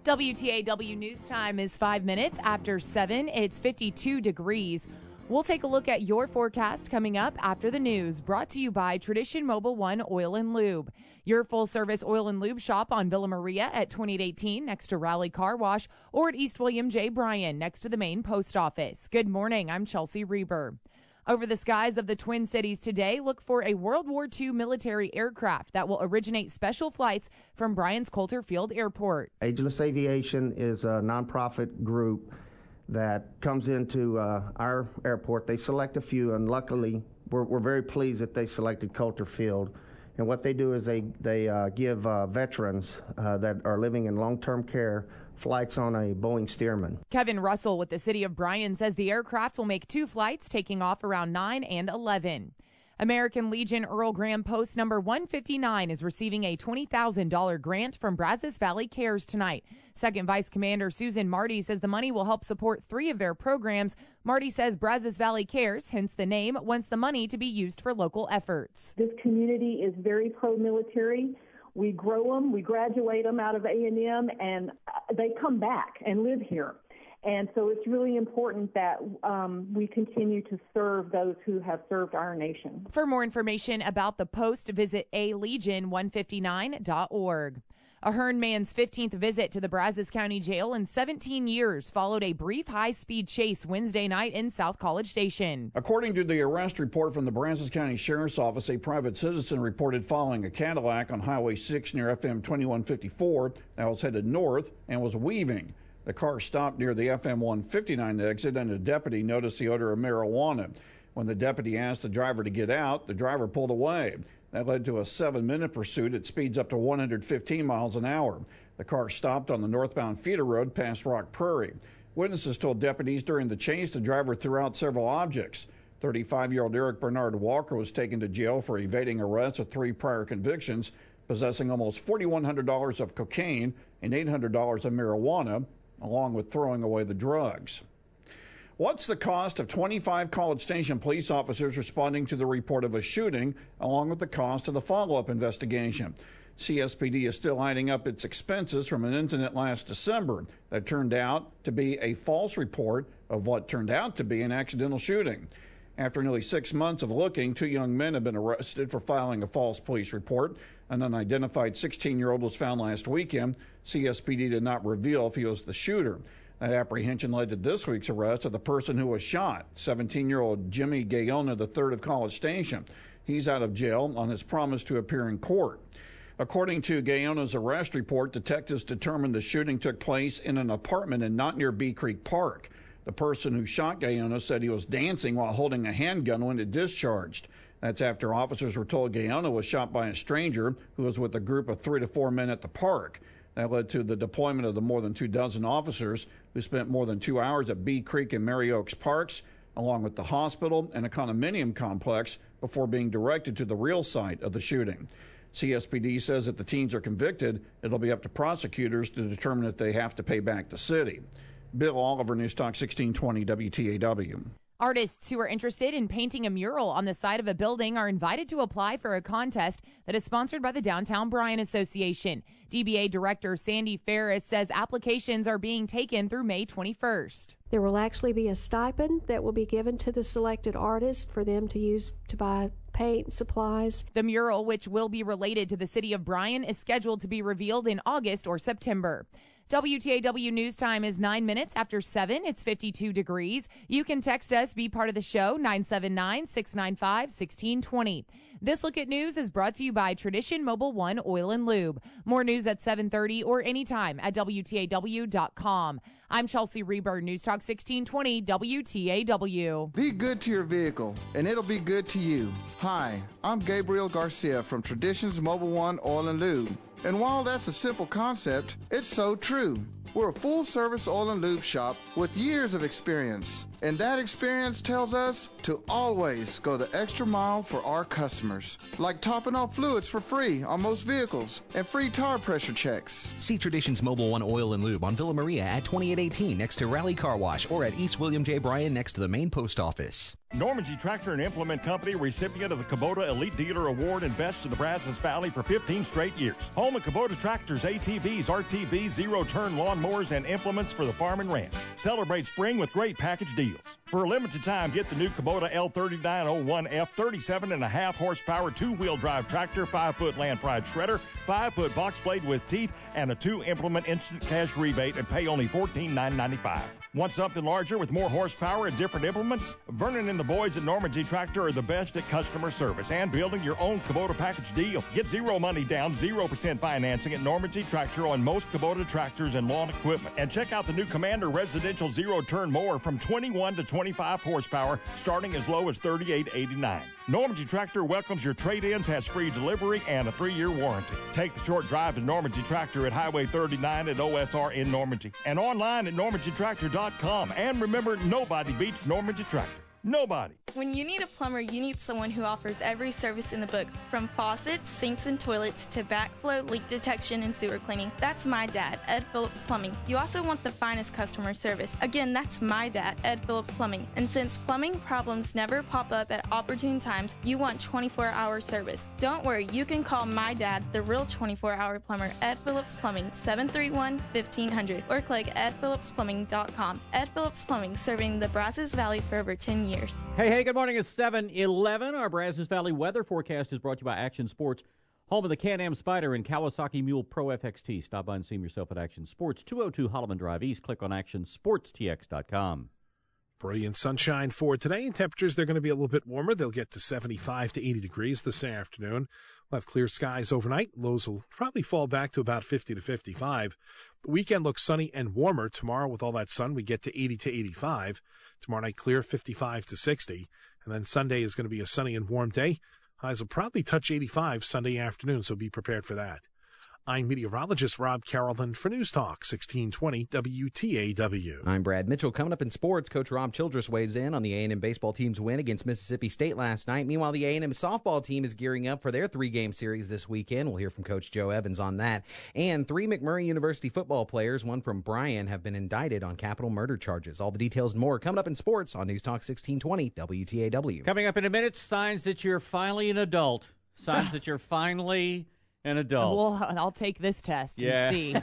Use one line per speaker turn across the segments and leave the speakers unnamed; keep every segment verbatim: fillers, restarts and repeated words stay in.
W T A W News Time is five minutes after seven. It's fifty-two degrees. We'll take a look at your forecast coming up after the news, brought to you by Tradition Mobile One Oil and Lube, your full-service oil and lube shop on Villa Maria at twenty-eight eighteen next to Raleigh Car Wash, or at East William J. Bryan next to the main post office. Good morning. I'm Chelsea Reber. Over the skies of the Twin Cities today, look for a World War Two military aircraft that will originate special flights from Bryan's Coulter Field Airport.
Ageless Aviation is a nonprofit group that comes into uh, our airport. They select a few, and luckily we're, we're very pleased that they selected Coulter Field. And what they do is they, they uh, give uh, veterans uh, that are living in long-term care flights on a Boeing Stearman.
Kevin Russell with the City of Bryan says the aircraft will make two flights, taking off around nine and eleven. American Legion Earl Graham Post number one fifty-nine is receiving a twenty thousand dollars grant from Brazos Valley Cares tonight. Second Vice Commander Susan Marty says the money will help support three of their programs. Marty says Brazos Valley Cares, hence the name, wants the money to be used for local efforts.
This community is very pro-military. We grow them, we graduate them out of A and M, and they come back and live here. And so it's really important that um, we continue to serve those who have served our nation.
For more information about the post, visit a legion one fifty-nine dot org. A Hearn man's fifteenth visit to the Brazos County Jail in seventeen years followed a brief high-speed chase Wednesday night in South College Station.
According to the arrest report from the Brazos County Sheriff's Office, a private citizen reported following a Cadillac on Highway six near F M twenty-one fifty-four that was headed north and was weaving. The car stopped near the F M one fifty-nine exit, and a deputy noticed the odor of marijuana. When the deputy asked the driver to get out, the driver pulled away. That led to a seven-minute pursuit at speeds up to one hundred fifteen miles an hour. The car stopped on the northbound feeder road past Rock Prairie. Witnesses told deputies during the chase the driver threw out several objects. thirty-five-year-old Eric Bernard Walker was taken to jail for evading arrest with three prior convictions, possessing almost four thousand one hundred dollars of cocaine and eight hundred dollars of marijuana, along with throwing away the drugs. What's the cost of twenty-five College Station police officers responding to the report of a shooting, along with the cost of the follow-up investigation? C S P D is still adding up its expenses from an incident last December that turned out to be a false report of what turned out to be an accidental shooting. After nearly six months of looking, two young men have been arrested for filing a false police report. An unidentified sixteen-year-old was found last weekend. C S P D did not reveal if he was the shooter. That apprehension led to this week's arrest of the person who was shot, seventeen-year-old Jimmy Gayona the third of College Station. He's out of jail on his promise to appear in court. According to Gayona's arrest report, detectives determined the shooting took place in an apartment and not near Bee Creek Park. The person who shot Gayona said he was dancing while holding a handgun when it discharged. That's after officers were told Gayona was shot by a stranger who was with a group of three to four men at the park. That led to the deployment of the more than two dozen officers who spent more than two hours at Bee Creek and Mary Oaks Parks, along with the hospital and a condominium complex, before being directed to the real site of the shooting. C S P D says if the teens are convicted, it'll be up to prosecutors to determine if they have to pay back the city. Bill Oliver, News Talk sixteen twenty W T A W.
Artists who are interested in painting a mural on the side of a building are invited to apply for a contest that is sponsored by the Downtown Bryan Association. D B A Director Sandy Ferris says applications are being taken through May twenty-first.
There will actually be a stipend that will be given to the selected artist for them to use to buy paint and supplies.
The mural, which will be related to the City of Bryan, is scheduled to be revealed in August or September. W T A W News Time is nine minutes after seven. It's fifty-two degrees. You can text us, be part of the show, nine seven nine, six nine five, one six two zero. This Look at News is brought to you by Tradition Mobile One Oil and Lube. More news at seven thirty or anytime at W T A W dot com. I'm Chelsea Reber, News Talk sixteen twenty W T A W.
Be good to your vehicle, and it'll be good to you. Hi, I'm Gabriel Garcia from Traditions Mobile One Oil and Lube. And while that's a simple concept, it's so true. We're a full-service oil and lube shop with years of experience. And that experience tells us to always go the extra mile for our customers, like topping off fluids for free on most vehicles and free tire pressure checks.
See Traditions Mobile One Oil and Lube on Villa Maria at twenty-eight eighteen next to Raleigh Car Wash, or at East William J. Bryan next to the main post office.
Normandy Tractor and Implement Company, recipient of the Kubota Elite Dealer Award and Best of the Brazos Valley for fifteen straight years. Home of Kubota tractors, A T Vs, R T Vs, zero-turn lawnmowers, and implements for the farm and ranch. Celebrate spring with great package deals. For a limited time, get the new Kubota L thirty-nine oh one F thirty-seven and a half horsepower two-wheel drive tractor, five-foot land pride shredder, five-foot box blade with teeth, and a two-implement instant cash rebate, and pay only fourteen thousand nine hundred ninety-five dollars. Want something larger with more horsepower and different implements? Vernon and the boys at Normandy Tractor are the best at customer service and building your own Kubota package deal. Get zero money down, zero percent financing at Normandy Tractor on most Kubota tractors and lawn equipment. And check out the new Commander Residential Zero-Turn Mower from twenty-one to twenty-five horsepower, starting as low as thirty-eight eighty-nine. Normandy Tractor welcomes your trade-ins, has free delivery, and a three-year warranty. Take the short drive to Normandy Tractor at Highway thirty-nine at O S R in Normandy. And online at normandy tractor dot com. And remember, nobody beats Normandy Tractor. Nobody.
When you need a plumber, you need someone who offers every service in the book, from faucets, sinks, and toilets to backflow, leak detection, and sewer cleaning. That's my dad, Ed Phillips Plumbing. You also want the finest customer service. Again, that's my dad, Ed Phillips Plumbing. And since plumbing problems never pop up at opportune times, you want twenty-four hour service. Don't worry, you can call my dad, the real twenty-four hour plumber, Ed Phillips Plumbing, seven three one, fifteen hundred, or click ed phillips plumbing dot com. Ed Phillips Plumbing, serving the Brazos Valley for over ten years.
Hey, hey, good morning. It's seven eleven. Our Brazos Valley weather forecast is brought to you by Action Sports, home of the Can-Am Spyder and Kawasaki Mule Pro F X T. Stop by and see them yourself at Action Sports, two oh two Holloman Drive East. Click on action sports t x dot com.
Brilliant sunshine for today, and temperatures, they're going to be a little bit warmer. They'll get to seventy-five to eighty degrees this afternoon. We'll have clear skies overnight. Lows will probably fall back to about fifty to fifty-five. The weekend looks sunny and warmer. Tomorrow, with all that sun, we get to eighty to eighty-five. Tomorrow night, clear, fifty-five to sixty. And then Sunday is going to be a sunny and warm day. Highs will probably touch eighty-five Sunday afternoon, so be prepared for that. I'm meteorologist Rob Carrollton for News Talk sixteen twenty W T A W.
I'm Brad Mitchell. Coming up in sports, Coach Rob Childress weighs in on the A and M baseball team's win against Mississippi State last night. Meanwhile, the A and M softball team is gearing up for their three-game series this weekend. We'll hear from Coach Joe Evans on that. And three McMurray University football players, one from Bryan, have been indicted on capital murder charges. All the details and more coming up in sports on News Talk sixteen twenty W T A W.
Coming up in a minute, signs that you're finally an adult. Signs that you're finally an adult.
Well, I'll take this test
yeah.
and see.
No,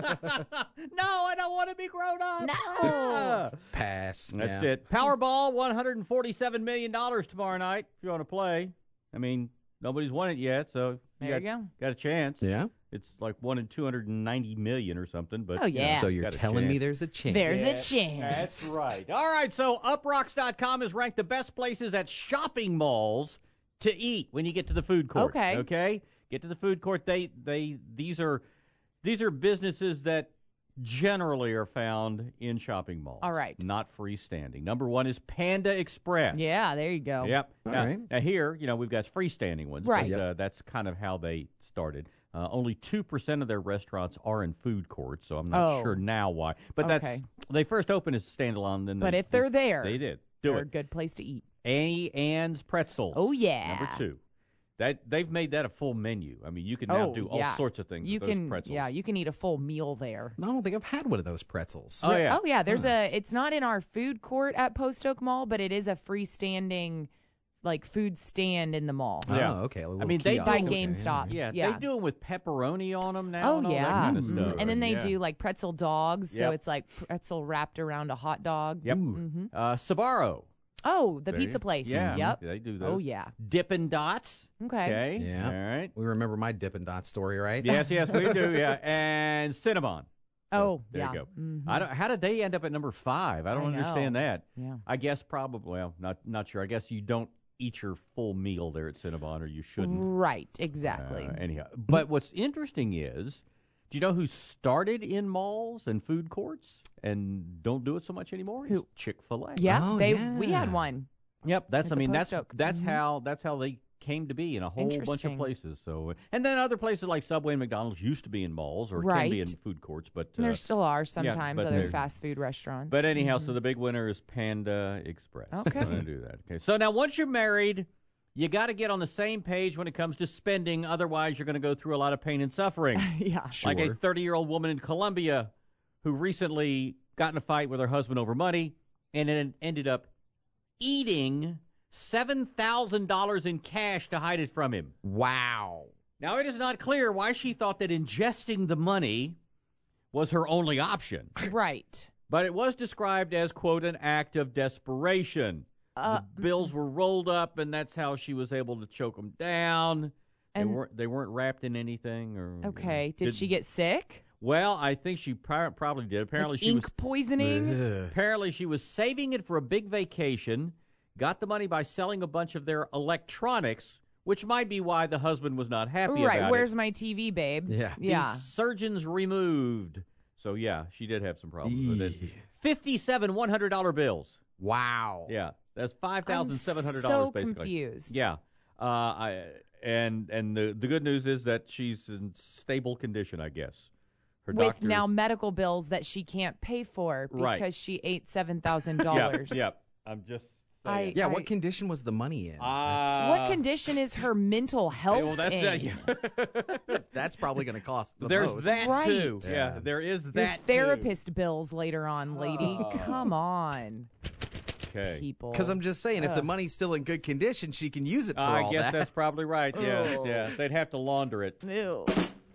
I don't want to be grown up.
No.
Pass.
That's
yeah.
it. Powerball, one hundred forty-seven million dollars tomorrow night if you want to play. I mean, nobody's won it yet, so you,
there
got,
you go.
got a chance.
Yeah.
It's like one in two hundred ninety million or something. But
oh, yeah.
So you're telling me there's a chance.
There's
yeah,
a chance.
That's right. All right, so uprocks dot com is ranked the best places at shopping malls to eat when you get to the food court.
Okay.
Okay? Get to the food court. They they these are these are businesses that generally are found in shopping malls.
All right.
Not freestanding. Number one is Panda Express.
Yeah, there you go.
Yep.
All
now,
right.
now here, you know, we've got freestanding ones.
Right.
But, uh, that's kind of how they started. Uh, only two percent of their restaurants are in food courts, so I'm not
Oh.
sure now why. But that's
Okay.
they first opened as standalone. Then
But
they,
if they're
they,
there,
they did. Do
they're
it.
a good place to eat.
Annie Ann's Pretzels.
Oh, yeah.
Number two. That they've made that a full menu. I mean, you can now
Oh,
do all
yeah.
sorts of things
You
with
can,
those pretzels.
yeah, you can eat a full meal there.
I don't think I've had one of those pretzels.
Oh, yeah.
Oh, yeah. There's a. It's not in our food court at Post Oak Mall, but it is a freestanding, like food stand in the mall.
Yeah.
Oh, okay. A little
I mean, they
kiosk.
by
Okay,
GameStop.
Yeah,
Yeah.
they do them with pepperoni on them now.
Oh
and all
yeah,
that kind of
Mhm.
stuff.
And then they
yeah.
do like pretzel dogs, so
Yep.
it's like pretzel wrapped around a hot dog.
Yep.
hmm
Uh, Sbarro.
Oh, the
There
pizza
you-
place.
Yeah.
Yep.
They do those.
Oh yeah.
Dippin' Dots.
Okay.
Okay.
Yeah.
All right.
We remember my Dippin' Dot story, right?
Yes, yes, we do. Yeah. And Cinnabon.
Oh,
there
yeah.
you go.
Mhm.
I don't. How did they end up at number five? I don't
I know.
understand that.
Yeah.
I guess probably. Well, not not sure. I guess you don't eat your full meal there at Cinnabon, or you shouldn't.
Right. Exactly.
Uh, anyhow, but what's interesting is, do you know who started in malls and food courts and don't do it so much anymore?
Who?
Chick-fil-A.
yeah.
Oh,
they
yeah.
we had one.
Yep. That's.
At
I
the
mean,
Post
that's
Oak.
that's
Mhm.
how that's how they came to be in a whole bunch of
Interesting.
places. So, and then other places like Subway and McDonald's used to be in malls or
Right.
can be in food courts, but
And
uh,
there still are
yeah,
sometimes
but
other
there-
fast food restaurants.
But anyhow,
Mhm.
so the big winner is Panda Express.
Okay.
I'm gonna do that. Okay. So now, once you're married, you got to get on the same page when it comes to spending. Otherwise, you're going to go through a lot of pain and suffering.
yeah.
Like a
Sure.
thirty-year-old woman in Colombia who recently got in a fight with her husband over money and then ended up eating seven thousand dollars in cash to hide it from him.
Wow.
Now, it is not clear why she thought that ingesting the money was her only option,
Right.
but it was described as, quote, an act of desperation.
Uh,
the bills were rolled up, and that's how she was able to choke them down. They
And-
weren't they weren't wrapped in anything, or
Okay. Did she get sick?
Well, I think she pro- probably did. Apparently,
Like
she
ink
was
poisoning?
apparently she was saving it for a big vacation. Got the money by selling a bunch of their electronics, which might be why the husband was not happy
Right.
about
Where's
it.
my T V, babe?
Yeah.
Yeah.
The surgeons removed. So yeah, she did have some problems with it. Fifty-seven one hundred dollar bills.
Wow.
Yeah, that's five thousand seven hundred
so
dollars basically.
confused.
Yeah, uh, I and and the the good news is that she's in stable condition, I guess. Her
With
doctors,
now medical bills that she can't pay for because
Right.
she ate seven thousand
yeah,
dollars.
yeah. I'm just
I-
saying.
Yeah,
I-
what condition was the money in?
Uh,
What condition is her mental health
well, that's
in?
uh, yeah.
That's probably going to cost the
There's
most.
that
Right.
too. Yeah.
Yeah.
there is
Your
that too.
therapist bills later on, lady.
Oh.
Come on,
Okay.
people.
Because I'm just saying, if the
Ugh.
money's still in good condition, she can use it for
I
all
guess
that.
that's probably right. Yeah,
Oh.
yeah. They'd have to launder it.
Ew.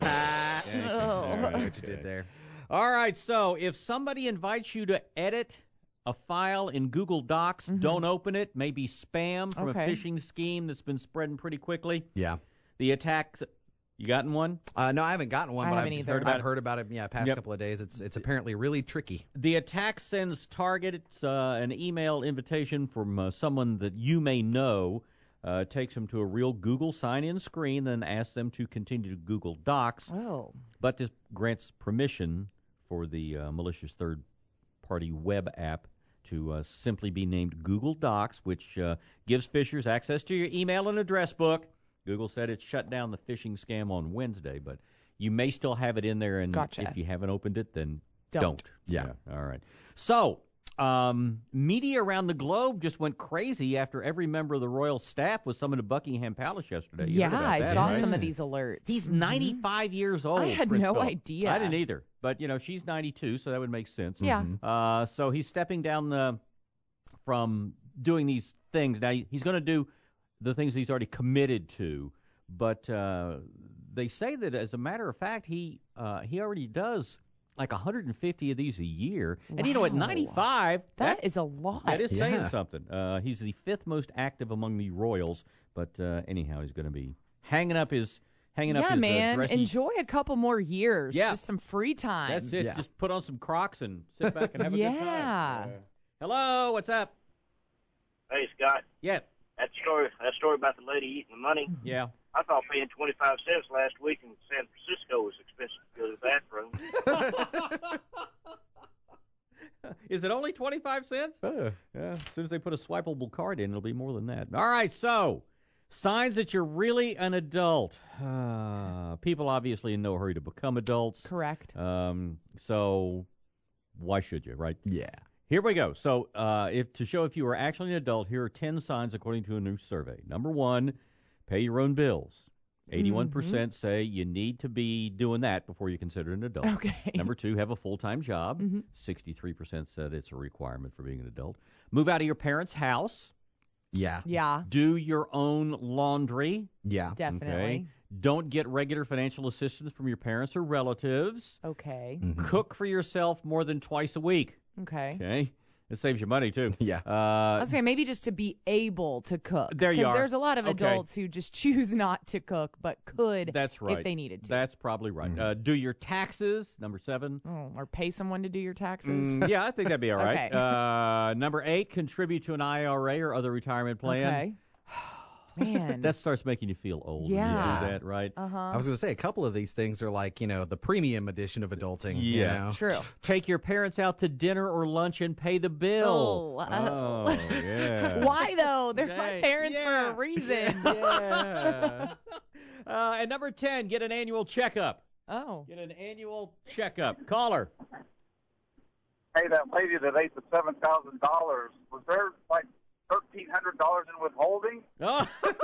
Ah,
Okay.
Oh.
All
I see
right.
what you did there.
All right, so if somebody invites you to edit a file in Google Docs, don't open it. Maybe spam from
Okay.
a phishing scheme that's been spreading pretty quickly.
Yeah.
The attacks, you gotten one?
Uh, no, I haven't gotten one,
I
but
haven't
I've
either.
heard,
Heard about
I've
it.
heard about it. Yeah, past
Yep.
couple of days. It's it's apparently really tricky.
The attack sends targets uh, an email invitation from uh, someone that you may know, uh, takes them to a real Google sign-in screen, then asks them to continue to Google Docs.
Oh.
But this grants permission for the uh, malicious third-party web app to uh, simply be named Google Docs, which uh, gives phishers access to your email and address book. Google said it shut down the phishing scam on Wednesday, but you may still have it in there, and
Gotcha.
if you haven't opened it, then
Don't.
don't.
Yeah.
All right. So, um, media around the globe just went crazy after every member of the royal staff was summoned to Buckingham Palace yesterday. You heard
Yeah,
about
I
that,
saw
right?
some of these alerts.
He's
Mhm.
ninety-five years old.
I had
Prince
no
Philip.
idea.
I didn't either. But, you know, she's ninety-two, so that would make sense.
Yeah.
Uh, so he's stepping down the from doing these things. Now, he's going to do the things he's already committed to. But uh, they say that, as a matter of fact, he uh, he already does like one hundred fifty of these a year. And, you know, at
Wow.
ninety-five,
that is a lot.
that is saying
Yeah.
something. Uh, he's the fifth most active among the royals. But uh, anyhow, he's going to be hanging up his hanging up
yeah,
his
man.
uh, dressy.
Enjoy a couple more years.
Yeah.
Just some free time.
That's it.
Yeah.
Just put on some Crocs and sit back and have a good time.
Yeah.
Uh, hello, what's up?
Hey, Scott,
Yeah,
that story that story about the lady eating the money,
yeah.
I thought paying twenty-five cents last week in San Francisco was expensive to go to the bathroom.
Is it only twenty-five cents?
Uh,
Yeah. As soon as they put a swipeable card in, it'll be more than that. All right, so signs that you're really an adult. Uh, people obviously in no hurry to become adults.
Correct.
Um, so why should you, right?
yeah.
Here we go. So, uh, if to show if you are actually an adult, here are ten signs according to a new survey. Number one, pay your own bills. eighty-one percent say you need to be doing that before you're considered an adult.
Okay.
Number two, have a full-time job.
Mhm.
sixty-three percent said it's a requirement for being an adult. Move out of your parents' house.
Yeah.
Yeah,
Do your own laundry.
Yeah.
definitely.
Okay. Don't get regular financial assistance from your parents or relatives.
Okay.
Mhm.
Cook for yourself more than twice a week.
Okay.
Okay. It saves you money, too.
Yeah.
I
Uh,
was saying maybe just to be able to cook.
There you
Because
are.
there's a lot of
Okay.
adults who just choose not to cook, but could
that's right.
if they needed to.
That's probably right. Uh, do your taxes, number seven.
Oh, or pay someone to do your taxes.
Mm, yeah, I think that'd be all right.
Okay.
Uh, number eight, contribute to an I R A or other retirement plan.
Okay. Man.
That starts making you feel old
Yeah.
when you do that, right?
Uh-huh.
I was going to say, a couple of these things are like, you know, the premium edition of adulting.
Yeah.
You know?
True.
Take your parents out to dinner or lunch and pay the bill.
Oh, uh,
Oh, yeah.
Why, though? They're my
Right.
parents
Yeah.
for a reason.
Yeah. uh, and number ten, get an annual checkup.
Oh.
Get an annual checkup. Caller.
Hey, that lady that ate the seven thousand dollars, was there like thirteen hundred dollars in withholding?
Oh.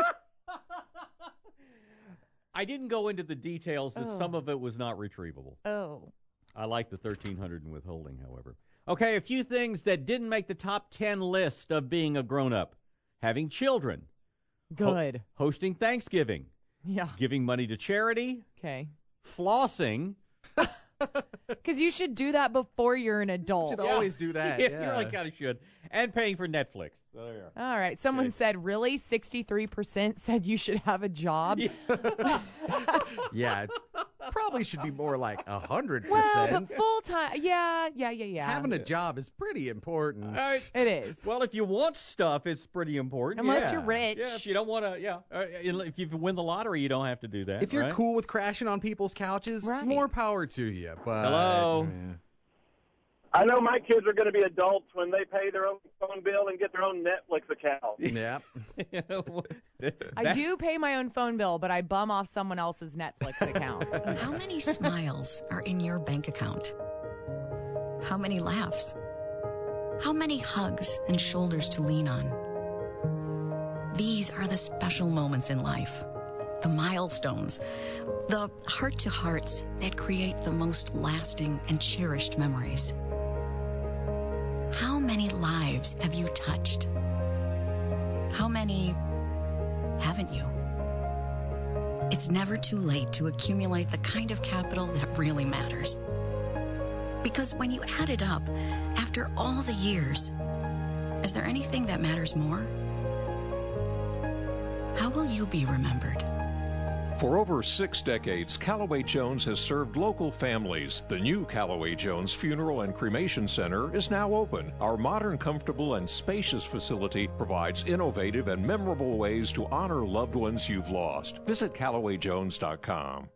I didn't go into the details that
Oh.
some of it was not retrievable.
Oh.
I like the thirteen hundred in withholding, however. Okay, a few things that didn't make the top ten list of being a grown-up. Having children.
Good.
Ho- hosting Thanksgiving.
Yeah.
Giving money to charity.
Okay.
Flossing.
Because you should do that before you're an adult.
You should always do that.
Yeah,
Yeah.
you really kind of should. And paying for Netflix. So there you are.
All right. Someone
Okay.
said, really? sixty-three percent said you should have a job.
Yeah, it probably should be more like a hundred
Well,
percent.
but full time. Yeah, yeah, yeah, yeah.
Having a job is pretty important.
All right.
It is.
Well, if you want stuff, it's pretty important.
Unless
Yeah.
you're rich.
Yeah, if you don't want to, yeah. Uh, if you win the lottery, you don't have to do that.
If you're
right?
cool with crashing on people's couches,
Right.
more power to you. But
Hello?
yeah.
I know my kids are going to be adults when they pay their own phone bill and get their own Netflix account.
Yep.
I do pay my own phone bill, but I bum off someone else's Netflix account.
How many smiles are in your bank account? How many laughs? How many hugs and shoulders to lean on? These are the special moments in life, the milestones, the heart-to-hearts that create the most lasting and cherished memories. How many lives have you touched? How many haven't you? It's never too late to accumulate the kind of capital that really matters. Because when you add it up, after all the years, is there anything that matters more? How will you be remembered?
For over six decades, Callaway Jones has served local families. The new Callaway Jones Funeral and Cremation Center is now open. Our modern, comfortable, and spacious facility provides innovative and memorable ways to honor loved ones you've lost. Visit Callaway Jones dot com.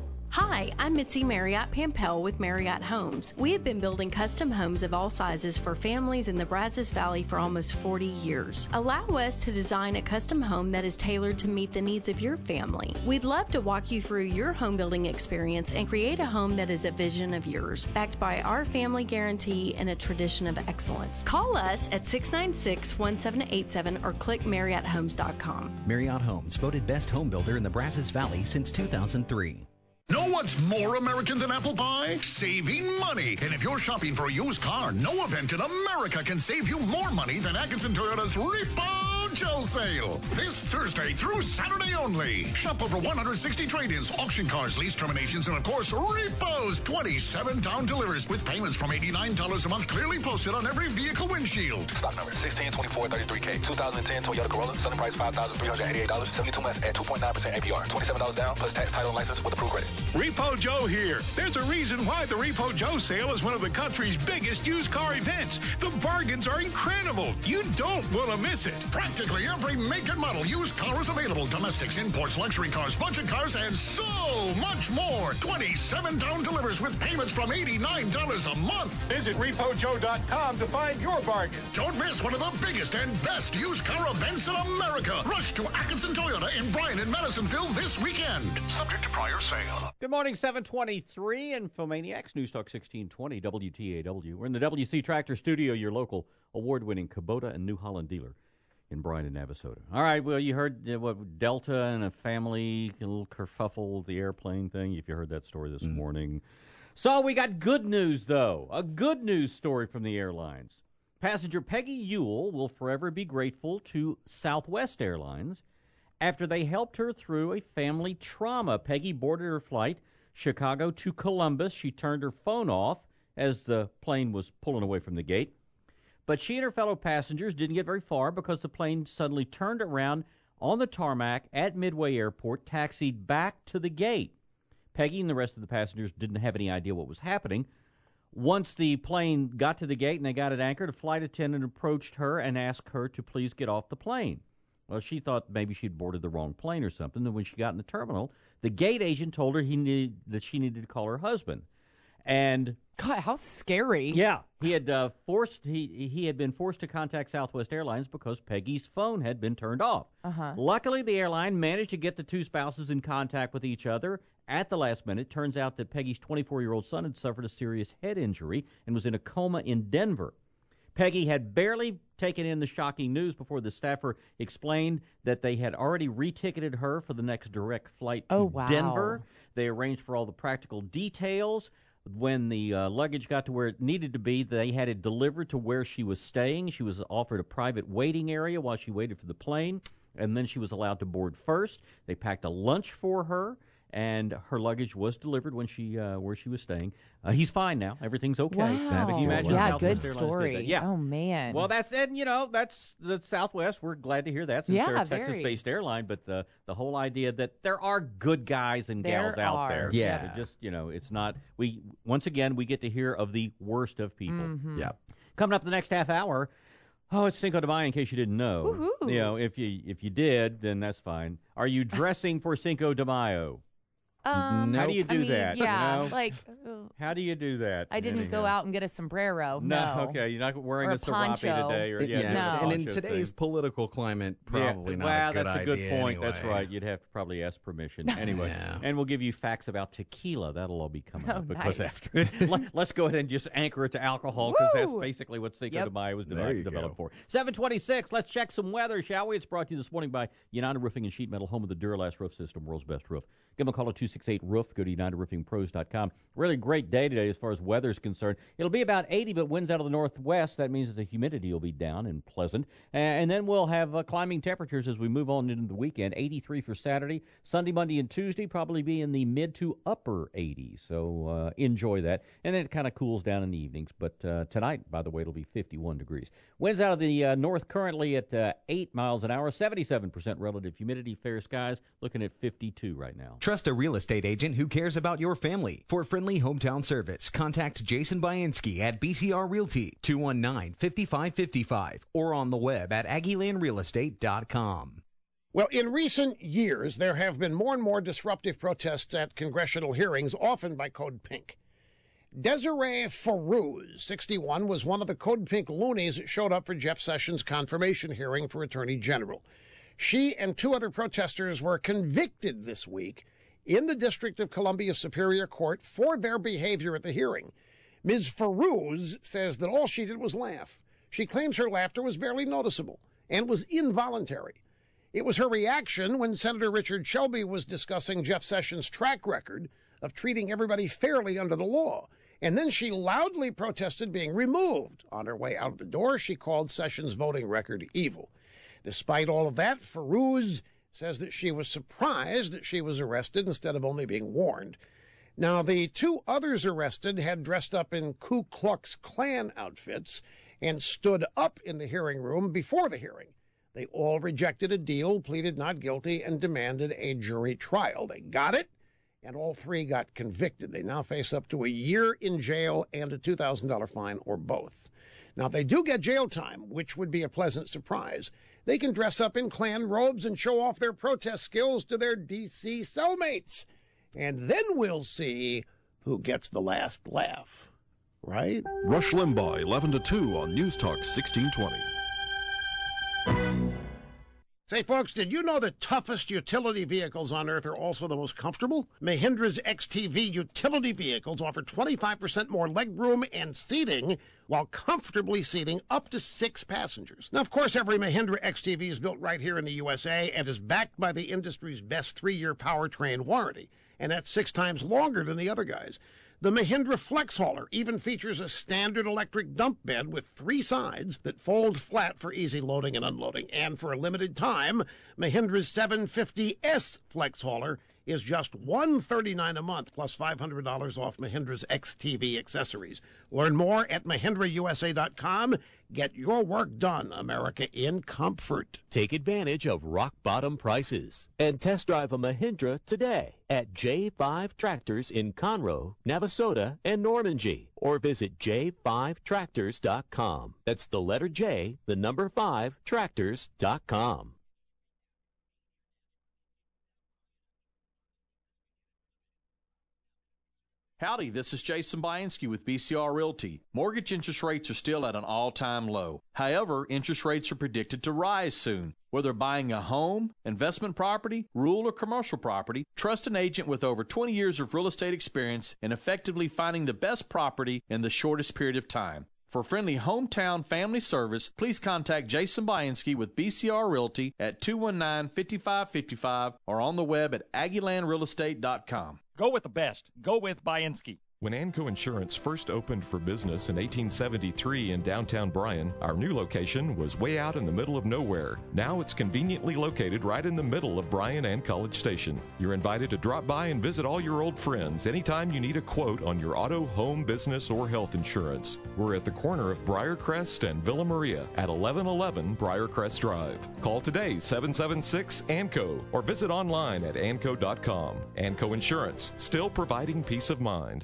Hi, I'm Mitzi Marriott Pampel with Marriott Homes. We have been building custom homes of all sizes for families in the Brazos Valley for almost forty years. Allow us to design a custom home that is tailored to meet the needs of your family. We'd love to walk you through your home building experience and create a home that is a vision of yours, backed by our family guarantee and a tradition of excellence. Call us at six nine six, one seven eight seven or click Marriott Homes dot com.
Marriott Homes, voted best home builder in the Brazos Valley since two thousand three.
Know what's more American than apple pie? Saving money. And if you're shopping for a used car, no event in America can save you more money than Atkinson Toyota's Repo Joe sale. This Thursday through Saturday only. Shop over one hundred sixty trade-ins, auction cars, lease terminations, and of course, repos. twenty-seven down delivers with payments from eighty-nine dollars a month clearly posted on every vehicle windshield.
Stock number sixteen twenty-four thirty-three K. twenty ten Toyota Corolla. Selling price five thousand three hundred eighty-eight dollars. seventy-two months at two point nine percent A P R. twenty-seven dollars down plus tax, title, and license with approved credit.
Repo Joe here. There's a reason why the Repo Joe sale is one of the country's biggest used car events. The bargains are incredible. You don't want to miss it.
Practically every make and model used car is available. Domestics, imports, luxury cars, budget cars, and so much more. twenty-seven down delivers with payments from eighty-nine dollars a month.
Visit repo joe dot com to find your bargain.
Don't miss one of the biggest and best used car events in America. Rush to Atkinson Toyota in Bryan and Madisonville this weekend. Subject to prior sale.
Good morning, seven twenty-three, Infomaniacs, News Talk sixteen twenty, W T A W. We're in the W C Tractor Studio, your local award-winning Kubota and New Holland dealer in Bryan and Navasota. All right, well, you heard uh, what Delta and a family, a little kerfuffle, the airplane thing, if you heard that story this mm. morning. So we got good news, though, a good news story from the airlines. Passenger Peggy Ewell will forever be grateful to Southwest Airlines after they helped her through a family trauma. Peggy boarded her flight Chicago to Columbus. She turned her phone off as the plane was pulling away from the gate. But she and her fellow passengers didn't get very far because the plane suddenly turned around on the tarmac at Midway Airport, taxied back to the gate. Peggy and the rest of the passengers didn't have any idea what was happening. Once the plane got to the gate and they got it anchored, a flight attendant approached her and asked her to please get off the plane. Well, she thought maybe she'd boarded the wrong plane or something. And when she got in the terminal, the gate agent told her he needed, that she needed to call her husband. And
God, how scary!
Yeah, he had uh, forced he he had been forced to contact Southwest Airlines because Peggy's phone had been turned off.
Uh-huh.
Luckily, the airline managed to get the two spouses in contact with each other at the last minute. Turns out that Peggy's twenty-four-year-old son had suffered a serious head injury and was in a coma in Denver. Peggy had barely taken in the shocking news before the staffer explained that they had already reticketed her for the next direct flight to
Oh, wow.
Denver. They arranged for all the practical details. When the uh, luggage got to where it needed to be, they had it delivered to where she was staying. She was offered a private waiting area while she waited for the plane, and then she was allowed to board first. They packed a lunch for her, and her luggage was delivered when she uh, where she was staying. Uh, he's fine now. Everything's okay.
Wow.
Can you imagine
Yeah,
Southwest
good
Airlines
story.
did that? Yeah.
Oh, man.
Well, that's and you know that's the Southwest. We're glad to hear that since
Yeah,
they're a
very.
Texas-based airline. But the the whole idea that there are good guys and
There
gals out
are.
there.
Yeah.
It just you know, it's not. We once again we get to hear of the worst of people.
Mhm.
Yeah.
Coming up the next half hour. Oh, it's Cinco de Mayo. In case you didn't know,
Woohoo.
you know if you if you did, then that's fine. Are you dressing for Cinco de Mayo?
Um,
How do you do
I mean,
that?
Yeah,
you know?
like
How do you do that?
I didn't
anyhow?
go out and get a sombrero. No,
okay. You're not wearing
Or
a
a
serape
poncho.
today, or
It-
yeah,
yeah.
No.
And in
poncho
today's
thing.
political climate, probably
yeah.
not
well,
a good
that's a
idea
good point. That's
anyway.
right. You'd have to probably ask permission anyway.
Yeah.
And we'll give you facts about tequila. That'll all be coming
Oh,
up because
nice.
after it, let, let's go ahead and just anchor it to alcohol because that's
Woo!
basically what Cinco
Yep.
de Mayo was
There
developed,
you
developed
go.
for. seven twenty-six. Let's check some weather, shall we? It's brought to you this morning by United Roofing and Sheet Metal, home of the Duralast roof system, world's best roof. Give them a call at two six eight roof. Go to united roofing pros dot com. Really great day today as far as weather is concerned. It'll be about eighty, but winds out of the northwest. That means that the humidity will be down and pleasant. And then we'll have uh, climbing temperatures as we move on into the weekend. eighty-three for Saturday. Sunday, Monday, and Tuesday probably be in the mid to upper eighties. So uh, enjoy that. And then it kind of cools down in the evenings. But uh, tonight, by the way, it'll be fifty-one degrees. Winds out of the uh, north currently at uh, eight miles an hour. seventy-seven percent relative humidity. Fair skies looking at fifty-two right now.
Trust a real estate agent who cares about your family. For friendly hometown service, contact Jason Bainski at B C R Realty, two one nine, five five five five, or on the web at aggie land real estate dot com.
Well, in recent years, there have been more and more disruptive protests at congressional hearings, often by Code Pink. Desiree Farouz, sixty-one, was one of the Code Pink loonies that showed up for Jeff Sessions' confirmation hearing for Attorney General. She and two other protesters were convicted this week in the District of Columbia Superior Court for their behavior at the hearing. Miz Farouz says that all she did was laugh. She claims her laughter was barely noticeable and was involuntary. It was her reaction when Senator Richard Shelby was discussing Jeff Sessions' track record of treating everybody fairly under the law. And then she loudly protested being removed. On her way out of the door, she called Sessions' voting record evil. Despite all of that, Farouz says that she was surprised that she was arrested instead of only being warned. Now, the two others arrested had dressed up in Ku Klux Klan outfits and stood up in the hearing room before the hearing. They all rejected a deal, pleaded not guilty, and demanded a jury trial. They got it, and all three got convicted. They now face up to a year in jail and a two thousand dollars fine, or both. Now, if they do get jail time, which would be a pleasant surprise, they can dress up in Klan robes and show off their protest skills to their D C cellmates. And then we'll see who gets the last laugh. Right?
Rush Limbaugh, eleven to two on News Talk sixteen twenty.
Say, folks, did you know the toughest utility vehicles on Earth are also the most comfortable? Mahindra's X T V utility vehicles offer twenty-five percent more legroom and seating while comfortably seating up to six passengers. Now, of course, every Mahindra X T V is built right here in the U S A and is backed by the industry's best three-year powertrain warranty, and that's six times longer than the other guys. The Mahindra Flex Hauler even features a standard electric dump bed with three sides that fold flat for easy loading and unloading. And for a limited time, Mahindra's seven fifty S Flex Hauler is just one hundred thirty-nine dollars a month plus five hundred dollars off Mahindra's X T V accessories. Learn more at mahindra u s a dot com. Get your work done, America, in comfort.
Take advantage of rock-bottom prices and test drive a Mahindra today at J five Tractors in Conroe, Navasota, and Normandy, or visit j five tractors dot com. That's the letter J, the number five, tractors dot com.
Howdy, this is Jason Bianski with B C R Realty. Mortgage interest rates are still at an all-time low. However, interest rates are predicted to rise soon. Whether buying a home, investment property, rural or commercial property, trust an agent with over twenty years of real estate experience in effectively finding the best property in the shortest period of time. For friendly hometown family service, please contact Jason Bianski with B C R Realty at two one nine, five five five five or on the web at aggie land real estate dot com.
Go with the best. Go with Bianski.
When Anco Insurance first opened for business in eighteen seventy-three in downtown Bryan, our new location was way out in the middle of nowhere. Now it's conveniently located right in the middle of Bryan and College Station. You're invited to drop by and visit all your old friends anytime you need a quote on your auto, home, business, or health insurance. We're at the corner of Briarcrest and Villa Maria at eleven eleven Briarcrest Drive. Call today, seven seven six A N C O, or visit online at anco dot com. Anco Insurance, still providing peace of mind.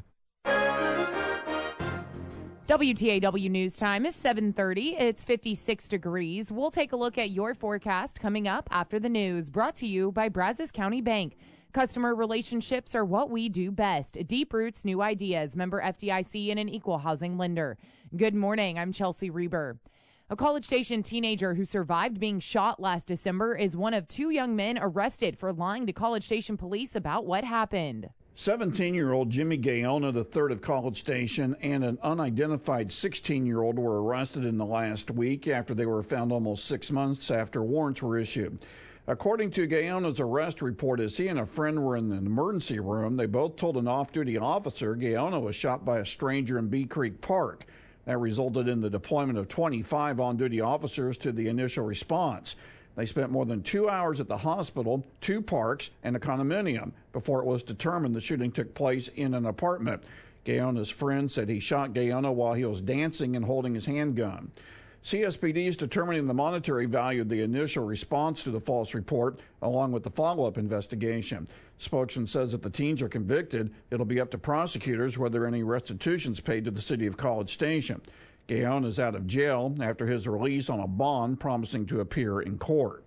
W T A W News Time is seven thirty. It's fifty-six degrees. We'll take a look at your forecast coming up after the news. Brought to you by Brazos County Bank. Customer relationships are what we do best. Deep Roots New Ideas. Member F D I C and an equal housing lender. Good morning. I'm Chelsea Reber. A College Station teenager who survived being shot last December is one of two young men arrested for lying to College Station police about what happened.
seventeen-year-old Jimmy Gaona, the third of College Station, and an unidentified sixteen-year-old were arrested in the last week after they were found almost six months after warrants were issued. According to Gaona's arrest report, as he and a friend were in an emergency room, they both told an off-duty officer Gaona was shot by a stranger in Bee Creek Park. That resulted in the deployment of twenty-five on-duty officers to the initial response. They spent more than two hours at the hospital, two parks, and a condominium before it was determined the shooting took place in an apartment. Gaona's friend said he shot Gaona while he was dancing and holding his handgun. C S P D is determining the monetary value of the initial response to the false report, along with the follow-up investigation. Spokesman says if the teens are convicted, it'll be up to prosecutors whether any restitution is paid to the city of College Station. Gaona is out of jail after his release on a bond promising to appear in court.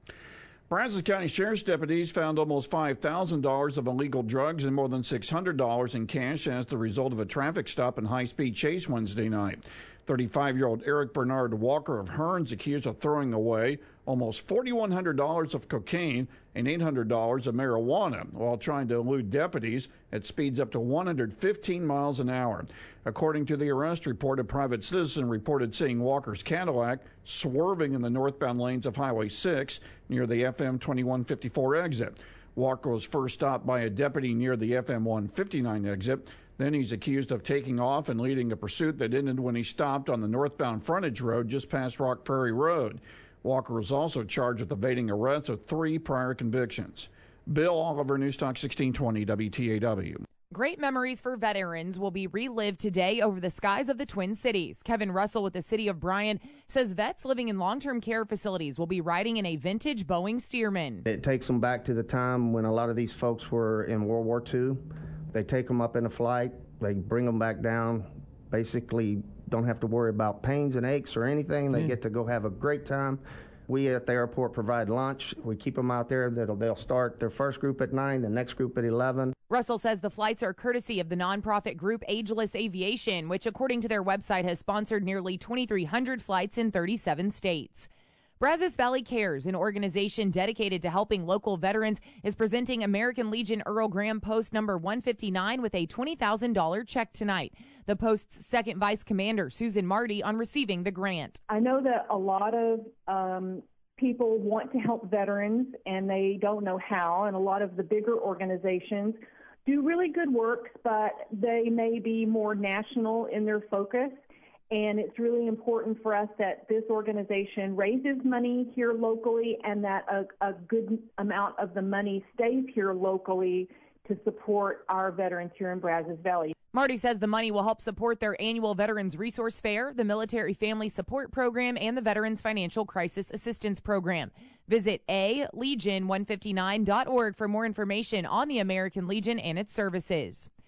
Brazos County Sheriff's deputies found almost five thousand dollars of illegal drugs and more than six hundred dollars in cash as the result of a traffic stop and high-speed chase Wednesday night. thirty-five-year-old Eric Bernard Walker of Hearns accused of throwing away almost four thousand one hundred dollars of cocaine and eight hundred dollars of marijuana while trying to elude deputies at speeds up to one hundred fifteen miles an hour. According to the arrest report, a private citizen reported seeing Walker's Cadillac swerving in the northbound lanes of Highway six near the F M twenty-one fifty-four exit. Walker was first stopped by a deputy near the F M one fifty-nine exit. Then he's accused of taking off and leading a pursuit that ended when he stopped on the northbound frontage road just past Rock Prairie Road. Walker was also charged with evading arrest with three prior convictions. Bill Oliver, News Talk sixteen twenty W T A W.
Great memories for veterans will be relived today over the skies of the Twin Cities. Kevin Russell with the City of Bryan says vets living in long-term care facilities will be riding in a vintage Boeing Stearman.
It takes them back to the time when a lot of these folks were in World War Two. They take them up in a flight, they bring them back down, basically don't have to worry about pains and aches or anything. They mm. get to go have a great time. We at the airport provide lunch. We keep them out there. They'll, they'll start their first group at nine, the next group at eleven.
Russell says the flights are courtesy of the nonprofit group Ageless Aviation, which according to their website has sponsored nearly twenty-three hundred flights in thirty-seven states. Brazos Valley Cares, an organization dedicated to helping local veterans, is presenting American Legion Earl Graham Post number one fifty-nine with a twenty thousand dollars check tonight. The post's second vice commander, Susan Marty, on receiving the grant.
I know that a lot of um, people want to help veterans and they don't know how, and a lot of the bigger organizations do really good work, but they may be more national in their focus. And it's really important for us that this organization raises money here locally and that a, a good amount of the money stays here locally to support our veterans here in Brazos Valley.
Marty says the money will help support their annual Veterans Resource Fair, the Military Family Support Program, and the Veterans Financial Crisis Assistance Program. Visit a legion one fifty-nine dot org for more information on the American Legion and its services.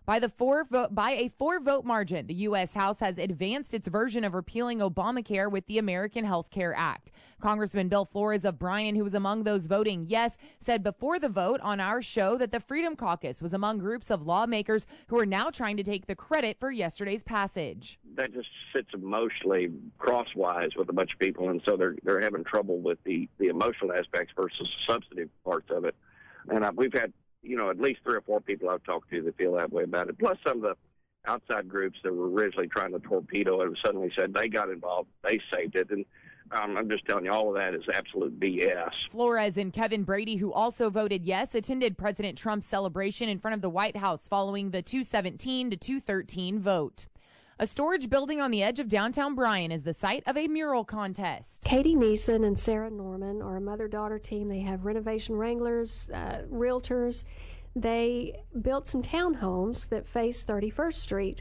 By the four vote, by a four-vote margin, the U S House has advanced its version of repealing Obamacare with the American Health Care Act. Congressman Bill Flores of Bryan, who was among those voting yes, said before the vote on our show that the Freedom Caucus was among groups of lawmakers who are now trying to take the credit for yesterday's passage.
That just sits emotionally crosswise with a bunch of people, and so they're they're having trouble with the, the emotional aspects versus the substantive parts of it. And uh, we've had, you know, at least three or four people I've talked to that feel that way about it, plus some of the outside groups that were originally trying to torpedo it and suddenly said they got involved, they saved it, and Um, I'm just telling you, all of that is absolute B S.
Flores and Kevin Brady, who also voted yes, attended President Trump's celebration in front of the White House following the two seventeen to two thirteen vote. A storage building on the edge of downtown Bryan is the site of a mural contest.
Katie Neeson and Sarah Norman are a mother-daughter team. They have renovation wranglers, uh, realtors. They built some townhomes that face thirty-first Street.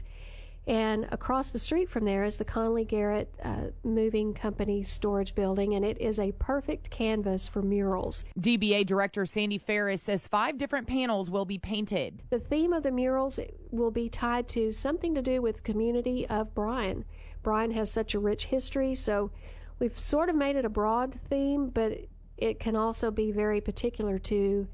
And across the street from there is the Conley Garrett uh, Moving Company storage building, and it is a perfect canvas for murals.
D B A Director Sandy Ferris says five different panels will be painted.
The theme of the murals will be tied to something to do with the community of Bryan. Bryan has such a rich history, so we've sort of made it a broad theme, but it can also be very particular to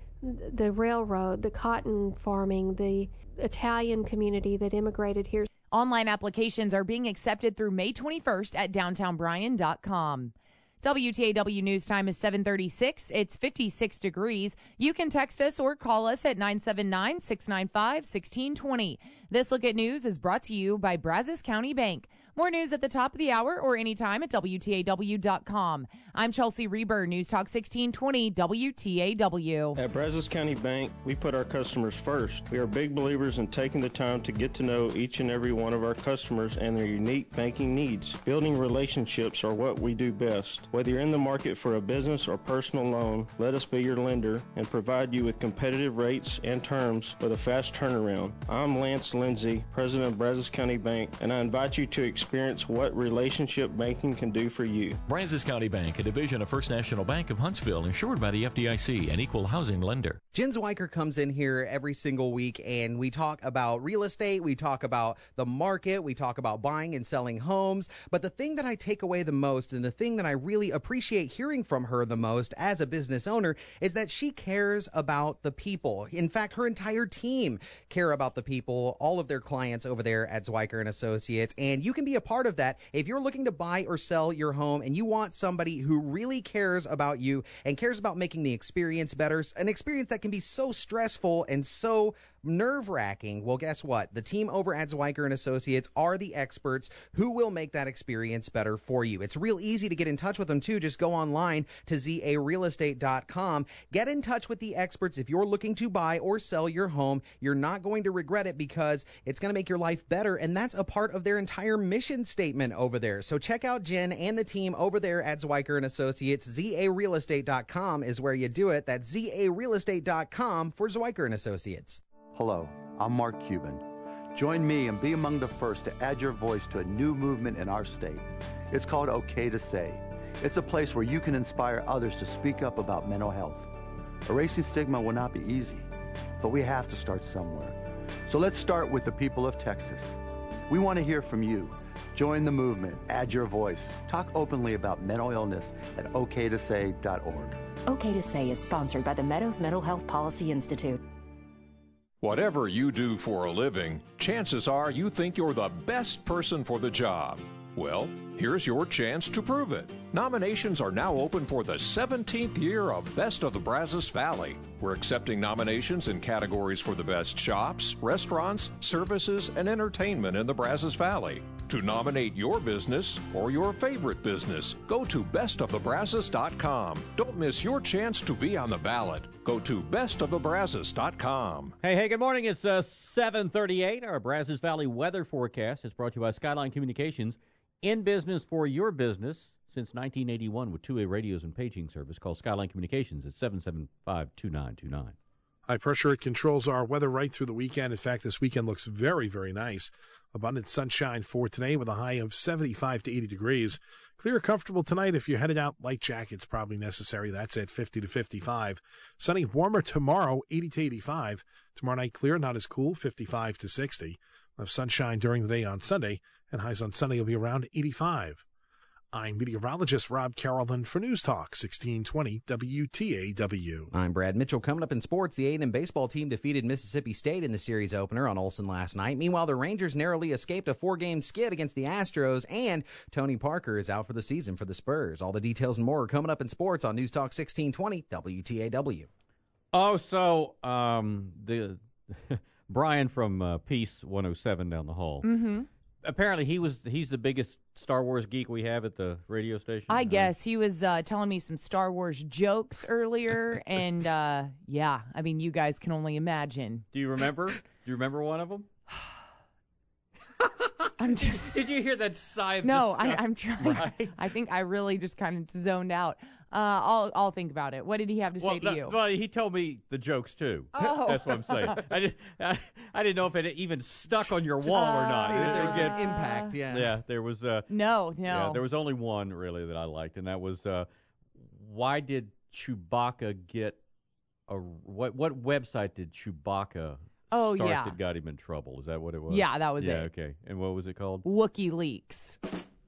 the railroad, the cotton farming, the Italian community that immigrated here.
Online applications are being accepted through May twenty-first at downtown bryan dot com. W T A W News Time is seven thirty-six. It's fifty-six degrees. You can text us or call us at nine seven nine, six nine five, one six two zero. This Look at News is brought to you by Brazos County Bank. More news at the top of the hour or anytime at W T A W dot com. I'm Chelsea Reber, News Talk sixteen twenty W T A W.
At Brazos County Bank, we put our customers first. We are big believers in taking the time to get to know each and every one of our customers and their unique banking needs. Building relationships are what we do best. Whether you're in the market for a business or personal loan, let us be your lender and provide you with competitive rates and terms with a fast turnaround. I'm Lance Lindsay, President of Brazos County Bank, and I invite you to experience what relationship banking can do for you.
Brazos County Bank, a division of First National Bank of Huntsville, insured by the F D I C, an equal housing lender.
Jen Zwiker comes in here every single week, and we talk about real estate, we talk about the market, we talk about buying and selling homes. But the thing that I take away the most, and the thing that I really appreciate hearing from her the most as a business owner, is that she cares about the people. In fact, her entire team care about the people, all of their clients over there at Zwiker and Associates, and you can be a part of that. If you're looking to buy or sell your home and you want somebody who really cares about you and cares about making the experience better, an experience that can be so stressful and so nerve-wracking, well, guess what? The team over at Zwiker and Associates are the experts who will make that experience better for you. It's real easy to get in touch with them, too. Just go online to Z A real estate dot com. Get in touch with the experts if you're looking to buy or sell your home. You're not going to regret it because it's going to make your life better, and that's a part of their entire mission statement over there. So check out Jen and the team over there at Zwiker and Associates. Z A real estate dot com is where you do it. That's Z A real estate dot com for Zwiker and Associates.
Hello, I'm Mark Cuban. Join me and be among the first to add your voice to a new movement in our state. It's called OK to Say. It's a place where you can inspire others to speak up about mental health. Erasing stigma will not be easy, but we have to start somewhere. So let's start with the people of Texas. We want to hear from you. Join the movement, add your voice, talk openly about mental illness at O K to say dot org.
OK to Say is sponsored by the Meadows Mental Health Policy Institute.
Whatever you do for a living, chances are you think you're the best person for the job. Well, here's your chance to prove it. Nominations are now open for the seventeenth year of Best of the Brazos Valley. We're accepting nominations in categories for the best shops, restaurants, services, and entertainment in the Brazos Valley. To nominate your business or your favorite business, go to best of the brazos dot com. Don't miss your chance to be on the ballot. Go to best of the brazos dot com.
Hey, hey, good morning. It's uh, seven thirty-eight. Our Brazos Valley weather forecast is brought to you by Skyline Communications. In business for your business since nineteen eighty-one with two-way radios and paging service. Call Skyline Communications at seven seven five, two nine two nine.
High pressure, it controls our weather right through the weekend. In fact, this weekend looks very, very nice.
Abundant sunshine for today with a high of seventy-five to eighty degrees. Clear, comfortable tonight. If you're headed out, light jackets probably necessary. That's at fifty to fifty-five. Sunny, warmer tomorrow, eighty to eighty-five. Tomorrow night, clear, not as cool, fifty-five to sixty. We'll have sunshine during the day on Sunday, and highs on Sunday will be around eighty-five. I'm meteorologist Rob Carrollton for News Talk sixteen twenty W T A W.
I'm Brad Mitchell. Coming up in sports, the A and M baseball team defeated Mississippi State in the series opener on Olsen last night. Meanwhile, the Rangers narrowly escaped a four-game skid against the Astros, and Tony Parker is out for the season for the Spurs. All the details and more are coming up in sports on News Talk sixteen twenty W T A W.
Oh, so um, the Brian from uh, Peace one oh seven down the hall.
Mm-hmm.
Apparently, he was he's the biggest Star Wars geek we have at the radio station.
I guess he was uh, telling me some Star Wars jokes earlier, and uh, yeah, I mean, you guys can only imagine.
Do you remember? Do you remember one of them?
I'm just.
Did you hear that sigh of
No, I,
disgust?
I'm trying.
Right.
I think I really just kind of zoned out. Uh, I'll I'll think about it. What did he have to
well,
say to
no,
you?
Well, he told me the jokes too.
Oh.
That's what I'm saying. I, just, I, I didn't know if it even stuck on your wall or not.
See that there was
Again,
an impact, yeah.
Yeah, there was. Uh,
No, no.
Yeah, there was only one really that I liked, and that was uh, why did Chewbacca get a what? What website did Chewbacca?
Oh,
start
yeah.
that got him in trouble. Is that what it was?
Yeah, that was
yeah,
it.
Okay, and what was it called?
Wookiee Leaks.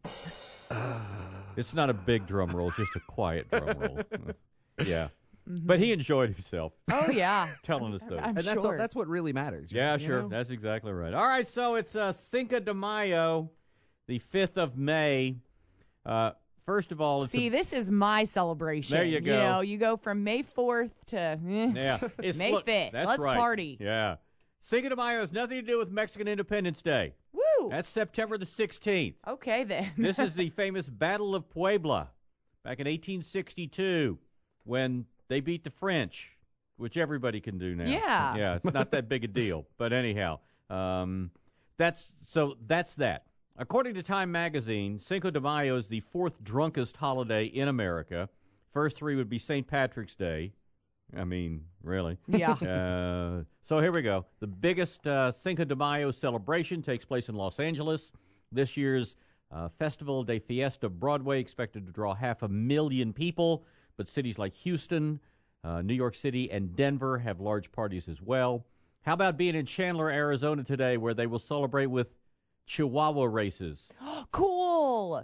It's not a big drum roll; it's just a quiet drum roll. Yeah,
Mhm.
but he enjoyed himself.
Oh yeah,
telling us those.
I'm
and that's
sure.
all, that's what really matters.
Yeah,
you
sure.
know?
That's exactly right. All right, so it's uh, Cinco de Mayo, the fifth of May. Uh, first of all, it's
See,
a,
this is my celebration.
There you go.
You know, you go from May fourth to eh,
yeah, it's,
May
look,
fifth.
That's
Let's
right.
party.
Yeah, Cinco de Mayo has nothing to do with Mexican Independence Day.
Woo!
That's September the sixteenth.
Okay then.
This is the famous Battle of Puebla back in eighteen sixty-two when they beat the French, which everybody can do now.
Yeah.
Yeah, it's not that big a deal. But anyhow, um, that's so that's that. According to Time magazine, Cinco de Mayo is the fourth drunkest holiday in America. First three would be Saint Patrick's Day. I mean, really?
Yeah.
Uh, so here we go. The biggest uh, Cinco de Mayo celebration takes place in Los Angeles. This year's uh, Festival de Fiesta Broadway expected to draw half a million people, but cities like Houston, uh, New York City, and Denver have large parties as well. How about being in Chandler, Arizona today, where they will celebrate with Chihuahua races?
Cool.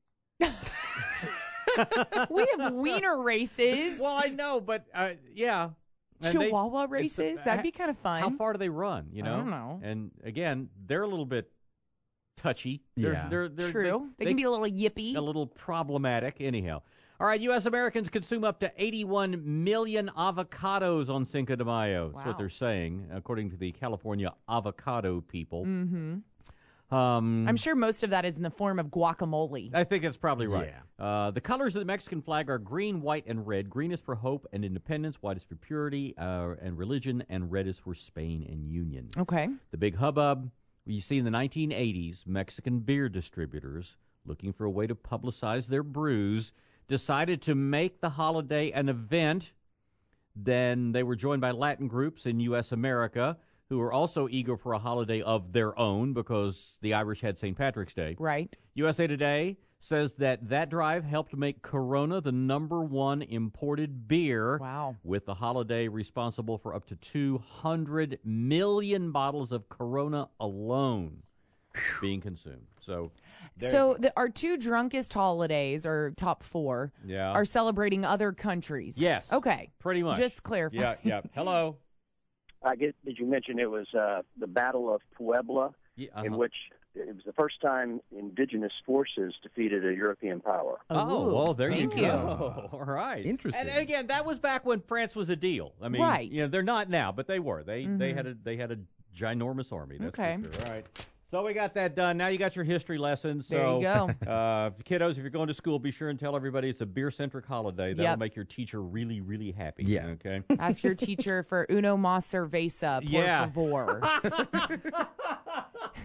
We have wiener races.
Well, I know, but uh, yeah. And they-
Chihuahua
it's, uh,
races? That'd be kind of fun.
How far do they run? You
I
know,
don't know.
And again, they're a little bit touchy. They're,
Yeah.
they're, they're,
True. They, can be a little yippy.
a little problematic. Anyhow, all right. U S Americans consume up to eighty-one million avocados on Cinco de Mayo. That's
Wow.
what they're saying, according to the California avocado people.
Mm-hmm.
Um,
I'm sure most of that is in the form of guacamole.
I think that's probably right. Uh, the colors of the Mexican flag are green, white, and red. Green is for hope and independence. White is for purity uh, and religion. And red is for Spain and union.
Okay.
The big hubbub you see in the nineteen eighties, Mexican beer distributors, looking for a way to publicize their brews, decided to make the holiday an event. Then they were joined by Latin groups in U S America, who were also eager for a holiday of their own because the Irish had Saint Patrick's Day.
Right.
U S A Today says that that drive helped make Corona the number one imported beer.
Wow.
With the holiday responsible for up to two hundred million bottles of Corona alone being consumed. So, there
So
you go.
the, our two drunkest holidays, or top four,
Yeah.
are celebrating other countries.
Yes.
Okay.
Pretty much.
Just clarify.
Yeah, yeah. Hello.
I guess, did you mention it was uh, the Battle of Puebla,
Yeah,
in
uh-huh.
which it was the first time indigenous forces defeated a European power.
Oh, well, there you
thank
go. All right.
Interesting.
And again, that was back when France was a deal. I mean,
Right.
you know, they're not now, but they were. They they
Mhm.
had a they had a ginormous army. That's
Okay.
for sure. All right. So we got that done. Now you got your history lessons.
There
So,
you go.
uh, kiddos, if you're going to school, be sure and tell everybody it's a beer-centric holiday. That'll
Yep.
make your teacher really, really happy.
Yeah.
Okay.
Ask your teacher for uno más cerveza, por
Yeah.
favor.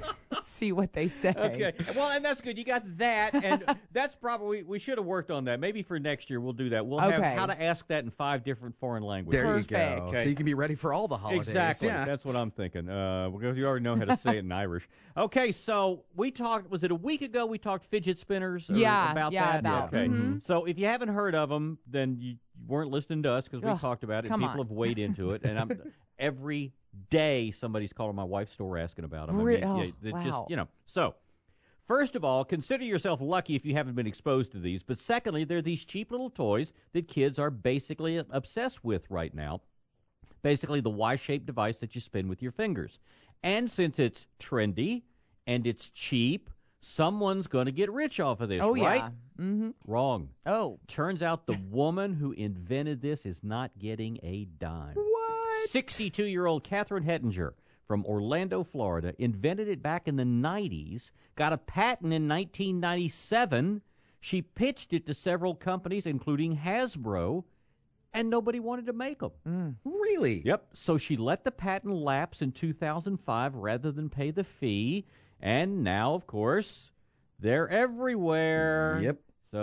See what they say.
Okay. Well, and that's good. You got that, and that's probably, we should have worked on that. Maybe for next year we'll do that. We'll
Okay.
have how to ask that in five different foreign languages.
There
Perfect.
you go.
Okay.
So you can be ready for all the holidays.
Exactly.
Yeah.
That's what I'm thinking. Uh, because you already know how to say it in Irish. Okay, so we talked, was it a week ago we talked fidget spinners? Or
Yeah,
about
yeah,
that?
about-
Okay.
mhm.
So if you haven't heard of them, then you weren't listening to us because we
Ugh,
talked about it.
come
and People
on.
have weighed into it. And I'm, every day somebody's calling my wife's store asking about them.
Re-
I mean,
oh,
yeah, they
wow.
just, you know. So, first of all, consider yourself lucky if you haven't been exposed to these. But secondly, they're these cheap little toys that kids are basically obsessed with right now. Basically, the Y-shaped device that you spin with your fingers. And since it's trendy and it's cheap, someone's going to get rich off of this,
Oh,
right?
yeah. Mm-hmm.
Wrong.
Oh.
Turns out the woman who invented this is not getting a dime. What? sixty-two-year-old Catherine Hettinger from Orlando, Florida, invented it back in the nineties, got a patent in nineteen ninety-seven. She pitched it to several companies, including Hasbro, and nobody wanted to make them.
Really?
Yep. So she let the patent lapse in two thousand five rather than pay the fee, and now, of course, they're everywhere.
Yep.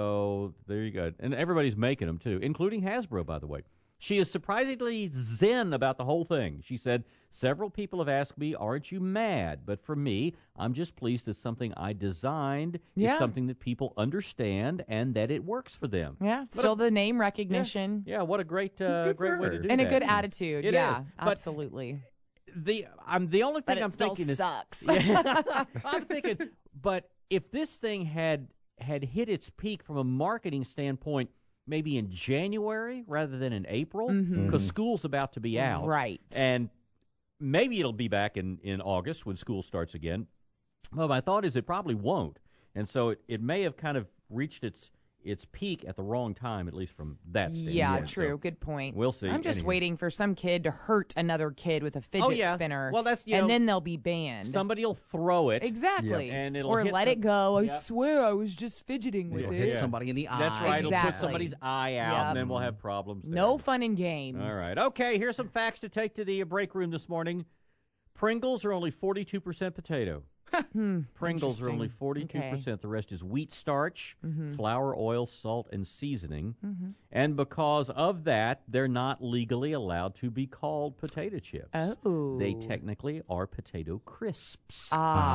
So there you go. And everybody's making them, too, including Hasbro, by the way. She is surprisingly zen about the whole thing. She said, several people have asked me, aren't you mad? But for me, I'm just pleased that something I designed
Yeah.
is something that people understand and that it works for them.
Yeah,
What
still
a-
the name recognition.
Yeah, what a great uh,
Good
great
for
way to
her.
do
And
that.
a good attitude.
It
yeah,
is. But
absolutely.
the I'm the only
But
thing
it
I'm
still
thinking is
sucks.
Yeah. I'm thinking, but if this thing had had hit its peak from a marketing standpoint, maybe in January rather than in April, because
Mhm.
school's about to be out,
Right.
And maybe it'll be back in in August when school starts again. Well, my thought is it probably won't, and so it, it may have kind of reached its its peak at the wrong time, at least from that standpoint.
Yeah,
So
true. Good point.
We'll see.
I'm just
Anyway.
waiting for some kid to hurt another kid with a fidget
Oh, yeah.
spinner.
Well, that's, you
and
know,
then they'll be banned.
Somebody will throw it.
Exactly.
And it'll
or
hit
let
the-
it go. I
Yep.
swear I was just fidgeting with
It'll
it.
hit
Yeah.
somebody in the eye.
That's right. It'll put
Exactly.
somebody's eye out,
Yep.
and then we'll have problems there.
No fun and games.
All right. Okay, here's some facts to take to the break room this morning. Pringles are only forty-two percent potato.
Hmm,
Pringles are only
interesting.
forty-two percent.
Okay.
The rest is wheat starch,
Mhm.
flour, oil, salt, and seasoning.
Mhm.
And because of that, they're not legally allowed to be called potato chips.
Oh.
They technically are potato crisps.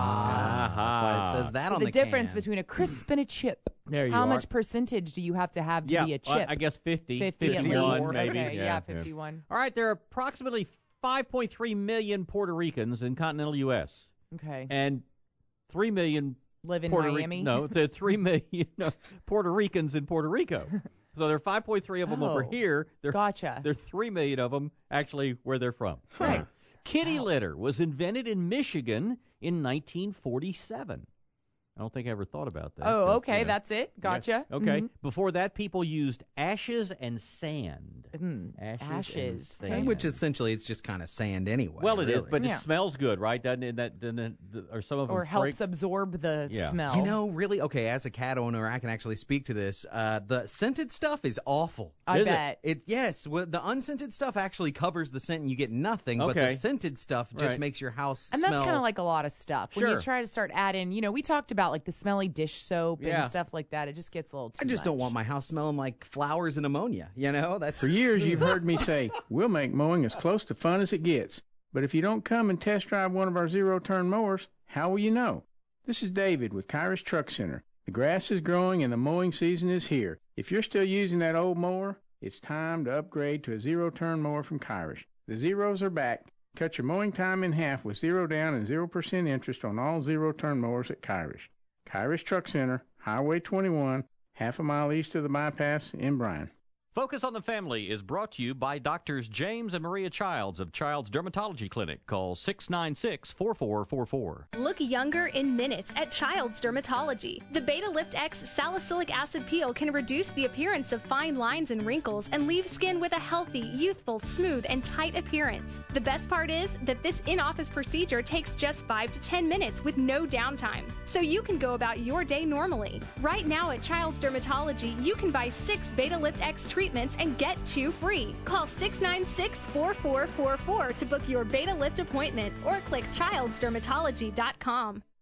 Ah.
That's why it says that
So
on
the,
the
difference
can.
between a crisp and a chip.
There you
How
are.
much percentage do you have to have to
yeah,
be a
well,
chip?
I guess fifty.
fifty at
fifty-one,
least.
maybe.
Okay, yeah, fifty-one.
All right, there are approximately five point three million Puerto Ricans in continental U S
Okay.
and three million
Live in
Puerto Ri-
Miami?
no, there are three million no, Puerto Ricans in Puerto Rico. So there are five point three of them over
Oh,
here. There,
gotcha.
There are three million of them actually where they're from.
Right.
Kitty litter was invented in Michigan in nineteen forty-seven. I don't think I ever thought about that.
Oh,
'cause,
okay,
you know,
that's it. Gotcha.
yeah, Okay.
Mhm.
Before that, people used ashes and sand.
Mm,
Ashes.
ashes.
And sand.
Which essentially it's just kind of sand anyway.
Well, it is,
really.
but
Yeah.
it smells good, right? Doesn't it? That, doesn't it, or some of them
Or helps
frank-
absorb the
Yeah.
smell.
You know, really, okay, as a cat owner, I can actually speak to this. Uh, the scented stuff is awful.
I
Is it?
bet.
It yes, well, the unscented stuff actually covers the scent and you get nothing, but
Okay.
the scented stuff just
Right.
makes your house
And
smell.
that's kind of like a lot of stuff. When
Sure.
you try to start adding, you know, we talked about like the smelly dish soap
Yeah.
and stuff like that. It just gets a little too
I just don't
much.
want my house smelling like flowers and ammonia. You know, that's
For years, you've heard me say, we'll make mowing as close to fun as it gets. But if you don't come and test drive one of our zero-turn mowers, how will you know? This is David with Kyrus Truck Center. The grass is growing and the mowing season is here. If you're still using that old mower, it's time to upgrade to a zero-turn mower from Kyrus. The zeros are back. Cut your mowing time in half with zero down and zero percent interest on all zero-turn mowers at Kyrus. Kyrus Truck Center, Highway twenty-one, half a mile east of the bypass in Bryan.
Focus on the Family is brought to you by Doctors James and Maria Childs of Child's Dermatology Clinic. Call six nine six, four four four four.
Look younger in minutes at Child's Dermatology. The Beta Lift X salicylic acid peel can reduce the appearance of fine lines and wrinkles and leave skin with a healthy, youthful, smooth, and tight appearance. The best part is that this in-office procedure takes just five to ten minutes with no downtime, so you can go about your day normally. Right now at Child's Dermatology, you can buy six Beta Lift X treatments and get two free. Call six nine six, four four four four to book your Beta Lift appointment or click childs dermatology dot com.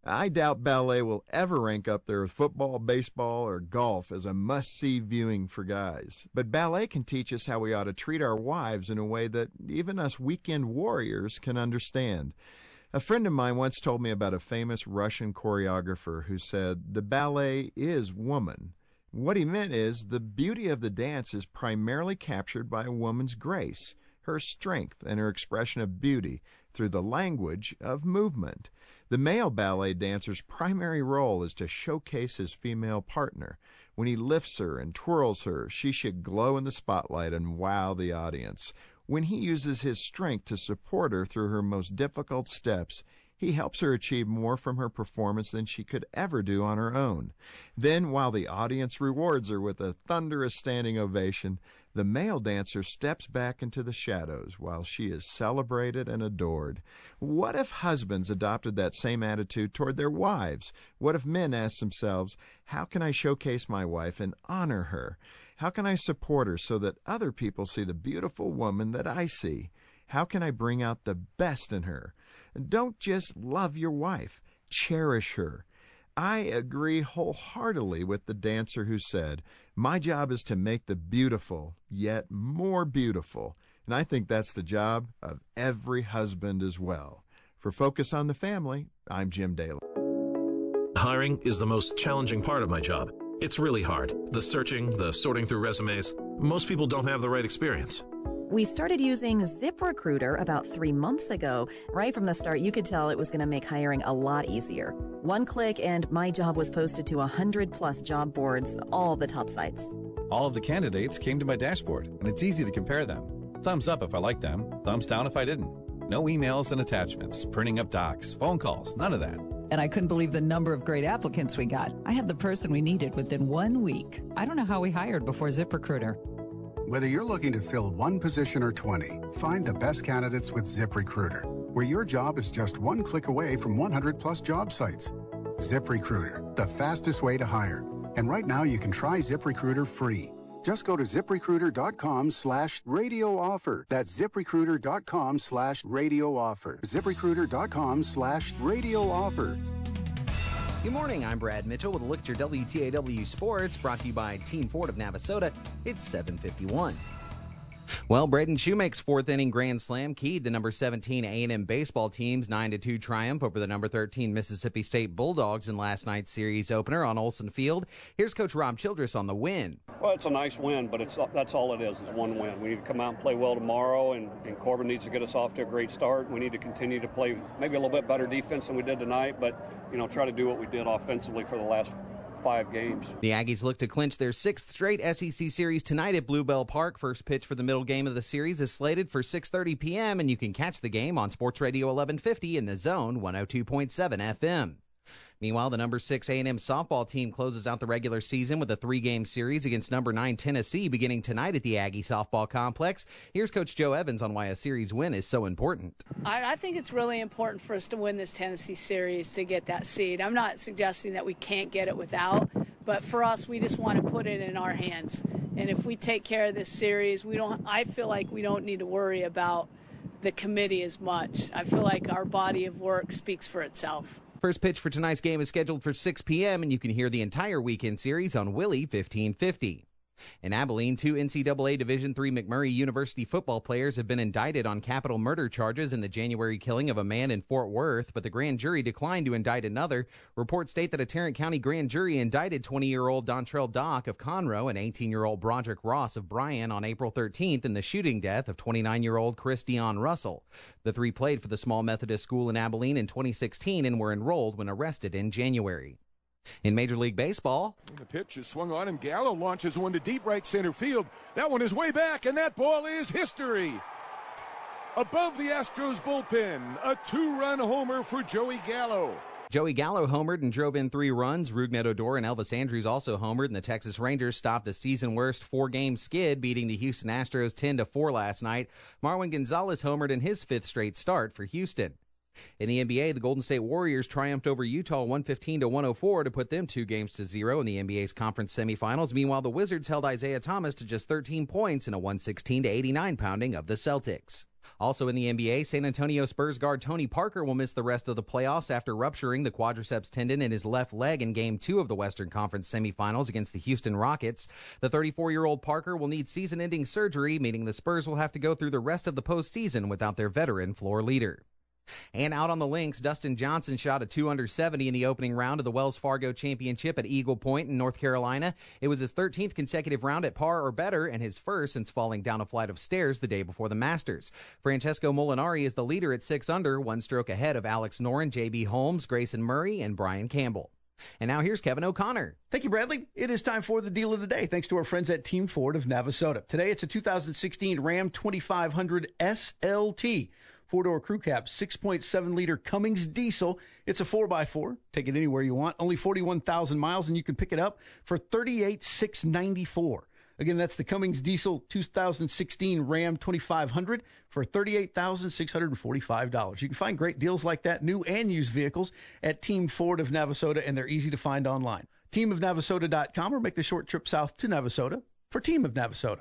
I doubt ballet will ever rank up there with football, baseball, or golf as a must-see viewing for guys. But ballet can teach us how we ought to treat our wives in a way that even us weekend warriors can understand. A friend of mine once told me about a famous Russian choreographer who said, "The ballet is woman." What he meant is the beauty of the dance is primarily captured by a woman's grace, her strength, and her expression of beauty through the language of movement. The male ballet dancer's primary role is to showcase his female partner. When he lifts her and twirls her, she should glow in the spotlight and wow the audience. When he uses his strength to support her through her most difficult steps, he helps her achieve more from her performance than she could ever do on her own. Then, while the audience rewards her with a thunderous standing ovation, the male dancer steps back into the shadows while she is celebrated and adored. What if husbands adopted that same attitude toward their wives? What if men asked themselves, how can I showcase my wife and honor her? How can I support her so that other people see the beautiful woman that I see? How can I bring out the best in her? Don't just love your wife, cherish her. I agree wholeheartedly with the dancer who said, my job is to make the beautiful yet more beautiful. And I think that's the job of every husband as well. For Focus on the Family, I'm Jim Daly.
Hiring is the most challenging part of my job. It's really hard. The searching, the sorting through resumes. Most people don't have the right experience.
We started using ZipRecruiter about three months ago. Right from the start, you could tell it was going to make hiring a lot easier. One click and my job was posted to one hundred plus job boards, all the top sites.
All of the candidates came to my dashboard, and it's easy to compare them. Thumbs up if I liked them, thumbs down if I didn't. No emails and attachments, printing up docs, phone calls, none of that.
And I couldn't believe the number of great applicants we got. I had the person we needed within one week. I don't know how we hired before ZipRecruiter.
Whether you're looking to fill one position or twenty, find the best candidates with ZipRecruiter, where your job is just one click away from one hundred plus job sites. ZipRecruiter, the fastest way to hire. And right now you can try ZipRecruiter free. Just go to ZipRecruiter.com slash radio offer. That's ZipRecruiter.com slash radio offer. ZipRecruiter.com slash radio offer.
Good morning, I'm Brad Mitchell with a look at your W T A W Sports, brought to you by Team Ford of Navasota. It's seven fifty-one. Well, Braden Shoemake's fourth inning grand slam keyed the number seventeen A and M baseball team's nine to two triumph over the number thirteen Mississippi State Bulldogs in last night's series opener on Olson Field. Here's Coach Rob Childress on the win.
Well, it's a nice win, but it's that's all it is, is one win. We need to come out and play well tomorrow, and, and Corbin needs to get us off to a great start. We need to continue to play maybe a little bit better defense than we did tonight, but, you know, try to do what we did offensively for the last five games.
The Aggies look to clinch their sixth straight S E C series tonight at Bluebell Park. First pitch for the middle game of the series is slated for six thirty p.m., and you can catch the game on Sports Radio eleven fifty in the Zone one oh two point seven F M. Meanwhile, the number six A and M softball team closes out the regular season with a three-game series against number nine Tennessee beginning tonight at the Aggie softball complex. Here's Coach Joe Evans on why a series win is so important.
I, I think it's really important for us to win this Tennessee series to get that seed. I'm not suggesting that we can't get it without, but for us, we just want to put it in our hands. And if we take care of this series, we don't. I feel like we don't need to worry about the committee as much. I feel like our body of work speaks for itself.
First pitch for tonight's game is scheduled for six p.m., and you can hear the entire weekend series on Willie fifteen fifty. In Abilene, two N C double A Division three McMurray University football players have been indicted on capital murder charges in the January killing of a man in Fort Worth, but the grand jury declined to indict another. Reports state that a Tarrant County grand jury indicted twenty-year-old Dontrell Dock of Conroe and eighteen-year-old Broderick Ross of Bryan on April thirteenth in the shooting death of twenty-nine-year-old Chris Dion Russell. The three played for the small Methodist school in Abilene in twenty sixteen and were enrolled when arrested in January. In Major League Baseball,
the pitch is swung on, and Gallo launches one to deep right center field. That one is way back, and that ball is history. Above the Astros bullpen, a two-run homer for Joey Gallo.
Joey Gallo homered and drove in three runs. Rougned Odor and Elvis Andrews also homered, and the Texas Rangers stopped a season-worst four-game skid, beating the Houston Astros ten to four last night. Marwin Gonzalez homered in his fifth straight start for Houston. In the N B A, the Golden State Warriors triumphed over Utah one fifteen to one oh four to put them two games to zero in the N B A's conference semifinals. Meanwhile, the Wizards held Isaiah Thomas to just thirteen points in a one sixteen to eighty-nine pounding of the Celtics. Also in the N B A, San Antonio Spurs guard Tony Parker will miss the rest of the playoffs after rupturing the quadriceps tendon in his left leg in Game two of the Western Conference semifinals against the Houston Rockets. The thirty-four-year-old Parker will need season-ending surgery, meaning the Spurs will have to go through the rest of the postseason without their veteran floor leader. And out on the links, Dustin Johnson shot a two under seventy in the opening round of the Wells Fargo Championship at Eagle Point in North Carolina. It was his thirteenth consecutive round at par or better and his first since falling down a flight of stairs the day before the Masters. Francesco Molinari is the leader at six under, one stroke ahead of Alex Noren, J B. Holmes, Grayson Murray, and Brian Campbell. And now here's Kevin O'Connor.
Thank you, Bradley. It is time for the deal of the day, thanks to our friends at Team Ford of Navasota. Today, it's a two thousand sixteen Ram twenty-five hundred S L T. Four-door crew cab, six point seven liter Cummins diesel. It's a four by four. Take it anywhere you want. Only forty-one thousand miles, and you can pick it up for thirty-eight thousand six hundred ninety-four dollars. Again, that's the Cummins diesel two thousand sixteen Ram twenty-five hundred for thirty-eight thousand six hundred forty-five dollars. You can find great deals like that, new and used vehicles, at Team Ford of Navasota, and they're easy to find online. team of navasota dot com or make the short trip south to Navasota for Team of Navasota.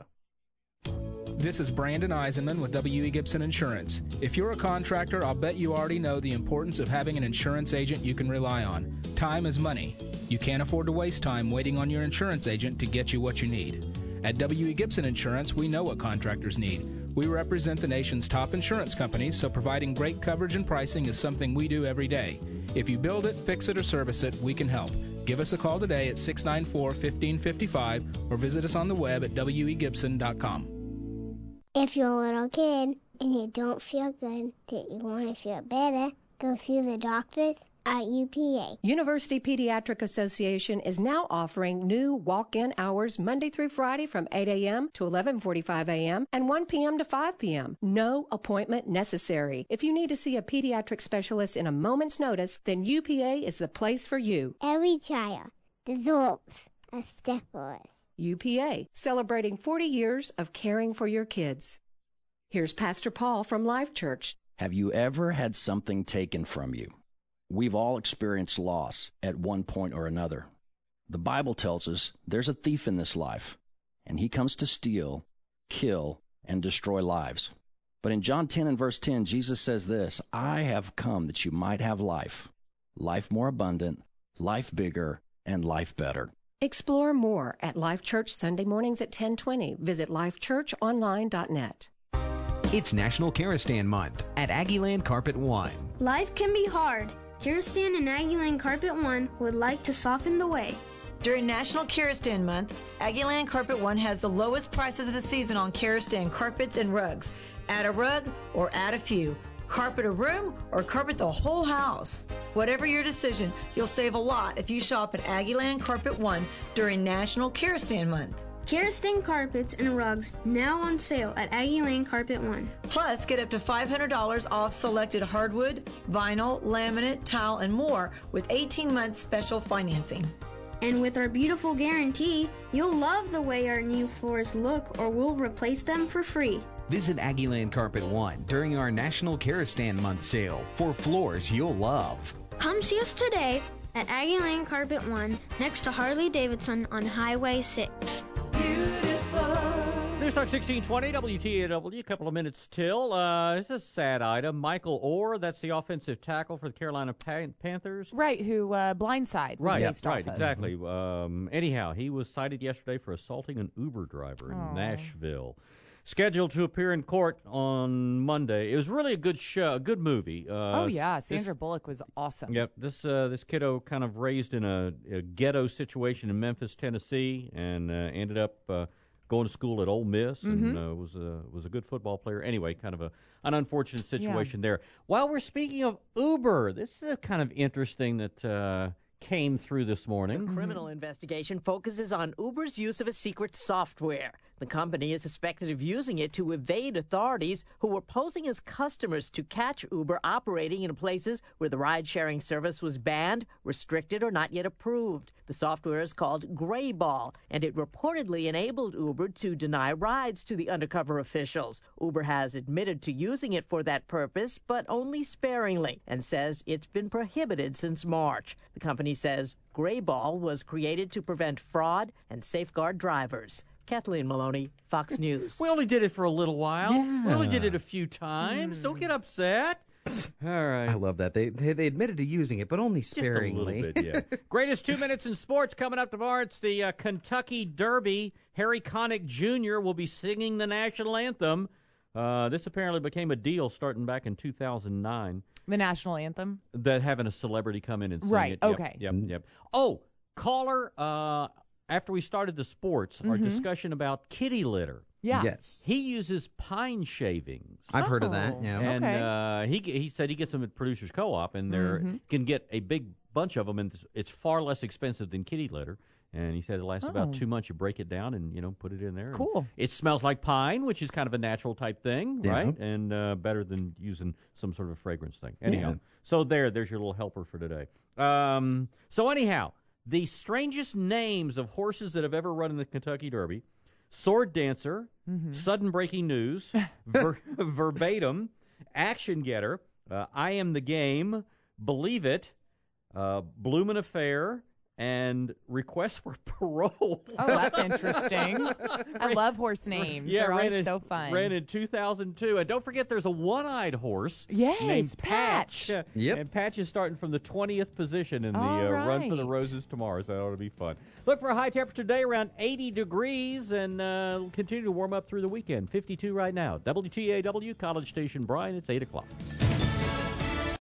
This is Brandon Eisenman with W E. Gibson Insurance. If you're a contractor, I'll bet you already know the importance of having an insurance agent you can rely on. Time is money. You can't afford to waste time waiting on your insurance agent to get you what you need. At W E. Gibson Insurance, we know what contractors need. We represent the nation's top insurance companies, so providing great coverage and pricing is something we do every day. If you build it, fix it, or service it, we can help. Give us a call today at six nine four, one five five five or visit us on the web at w e gibson dot com.
If you're a little kid and you don't feel good, that you want to feel better, go see the doctors at U P A.
University Pediatric Association is now offering new walk-in hours Monday through Friday from eight a.m. to eleven forty-five a.m. and one p.m. to five p.m. No appointment necessary. If you need to see a pediatric specialist in a moment's notice, then U P A is the place for you.
Every child deserves a step forward.
U P A, celebrating forty years of caring for your kids. Here's Pastor Paul from Life Church.
Have you ever had something taken from you? We've all experienced loss at one point or another. The Bible tells us there's a thief in this life, and he comes to steal, kill, and destroy lives. But in John ten and verse ten, Jesus says this, I have come that you might have life, life more abundant, life bigger, and life better.
Explore more at Life Church Sunday mornings at ten twenty. Visit life church online dot net.
It's National Karastan Month at Aggieland Carpet One.
Life can be hard. Karastan and Aggieland Carpet One would like to soften the way.
During National Karastan Month, Aggieland Carpet One has the lowest prices of the season on Karastan carpets and rugs. Add a rug or add a few. Carpet a room or carpet the whole house. Whatever your decision, you'll save a lot if you shop at Aggieland Carpet One during National Karastan Month.
Karastan carpets and rugs now on sale at Aggieland Carpet One.
Plus, get up to five hundred dollars off selected hardwood, vinyl, laminate, tile, and more with eighteen months special financing.
And with our beautiful guarantee, you'll love the way our new floors look or we'll replace them for free.
Visit Aggieland Carpet One during our National Karastan Month sale for floors you'll love.
Come see us today at Aggieland Carpet One next to Harley Davidson on Highway six.
News Talk sixteen twenty, W T A W, a couple of minutes till. Uh, it's a sad item. Michael Orr, that's the offensive tackle for the Carolina Pan- Panthers.
Right, who uh, Blindside was
Right,
based
right,
off of.
exactly. Um, anyhow, he was cited yesterday for assaulting an Uber driver in
Aww.
Nashville. Scheduled to appear in court on Monday. It was really a good show, a good movie. Uh,
oh, yeah.
this-
Sandra Bullock was awesome.
Yep, this uh, this kiddo kind of raised in a, a ghetto situation in Memphis, Tennessee, and uh, ended up uh, going to school at Ole Miss, and
Mhm.
uh, was a was a good football player. Anyway, kind of a an unfortunate situation there. While we're speaking of Uber, this is kind of interesting that uh, came through this morning.
The criminal investigation focuses on Uber's use of a secret software. The company is suspected of using it to evade authorities who were posing as customers to catch Uber operating in places where the ride-sharing service was banned, restricted, or not yet approved. The software is called Grayball, and it reportedly enabled Uber to deny rides to the undercover officials. Uber has admitted to using it for that purpose, but only sparingly, and says it's been prohibited since March. The company says Grayball was created to prevent fraud and safeguard drivers. Kathleen Maloney, Fox News.
We only did it for a little while.
Yeah.
We only did it a few times. Mm. Don't get upset. All right.
I love that. They, they they admitted to using it, but only sparingly.
Just a little bit, yeah. Greatest two minutes in sports coming up tomorrow. It's the uh, Kentucky Derby. Harry Connick Junior will be singing the national anthem. Uh, this apparently became a deal starting back in two thousand nine.
The national anthem?
That having a celebrity come in and sing
right,
it. Right,
okay.
Yep, yep, yep. Oh, caller, uh, after we started the sports, mm-hmm. our discussion about kitty litter.
Yeah.
Yes.
He uses pine shavings.
I've
oh.
heard of that, yeah.
And
okay.
uh, he he said he gets them at Producers Co-op, and they mm-hmm. can get a big bunch of them, and it's far less expensive than kitty litter. And he said it lasts oh. about two months. You break it down and, you know, put it in there.
Cool.
It smells like pine, which is kind of a natural type thing,
yeah.
right? And uh, better than using some sort of a fragrance thing. Anyhow, yeah. so there, there's your little helper for today. Um, so anyhow, the strangest names of horses that have ever run in the Kentucky Derby: Sword Dancer, mm-hmm. Sudden Breaking News, ver- Verbatim, Action Getter, uh, I Am the Game, Believe It, uh, Bloomin' Affair, and Request for Parole.
Oh, that's interesting. I love horse names.
Yeah,
They're always
in,
so fun.
Ran in two thousand two. And don't forget, there's a one-eyed horse
yes,
named
Patch.
Patch.
Yep.
And Patch is starting from the twentieth position in the
uh,
right. Run for the Roses tomorrow, so that ought to be fun. Look for a high temperature today around eighty degrees, and uh, continue to warm up through the weekend. fifty-two right now. W T A W, College Station, Bryan. It's eight o'clock.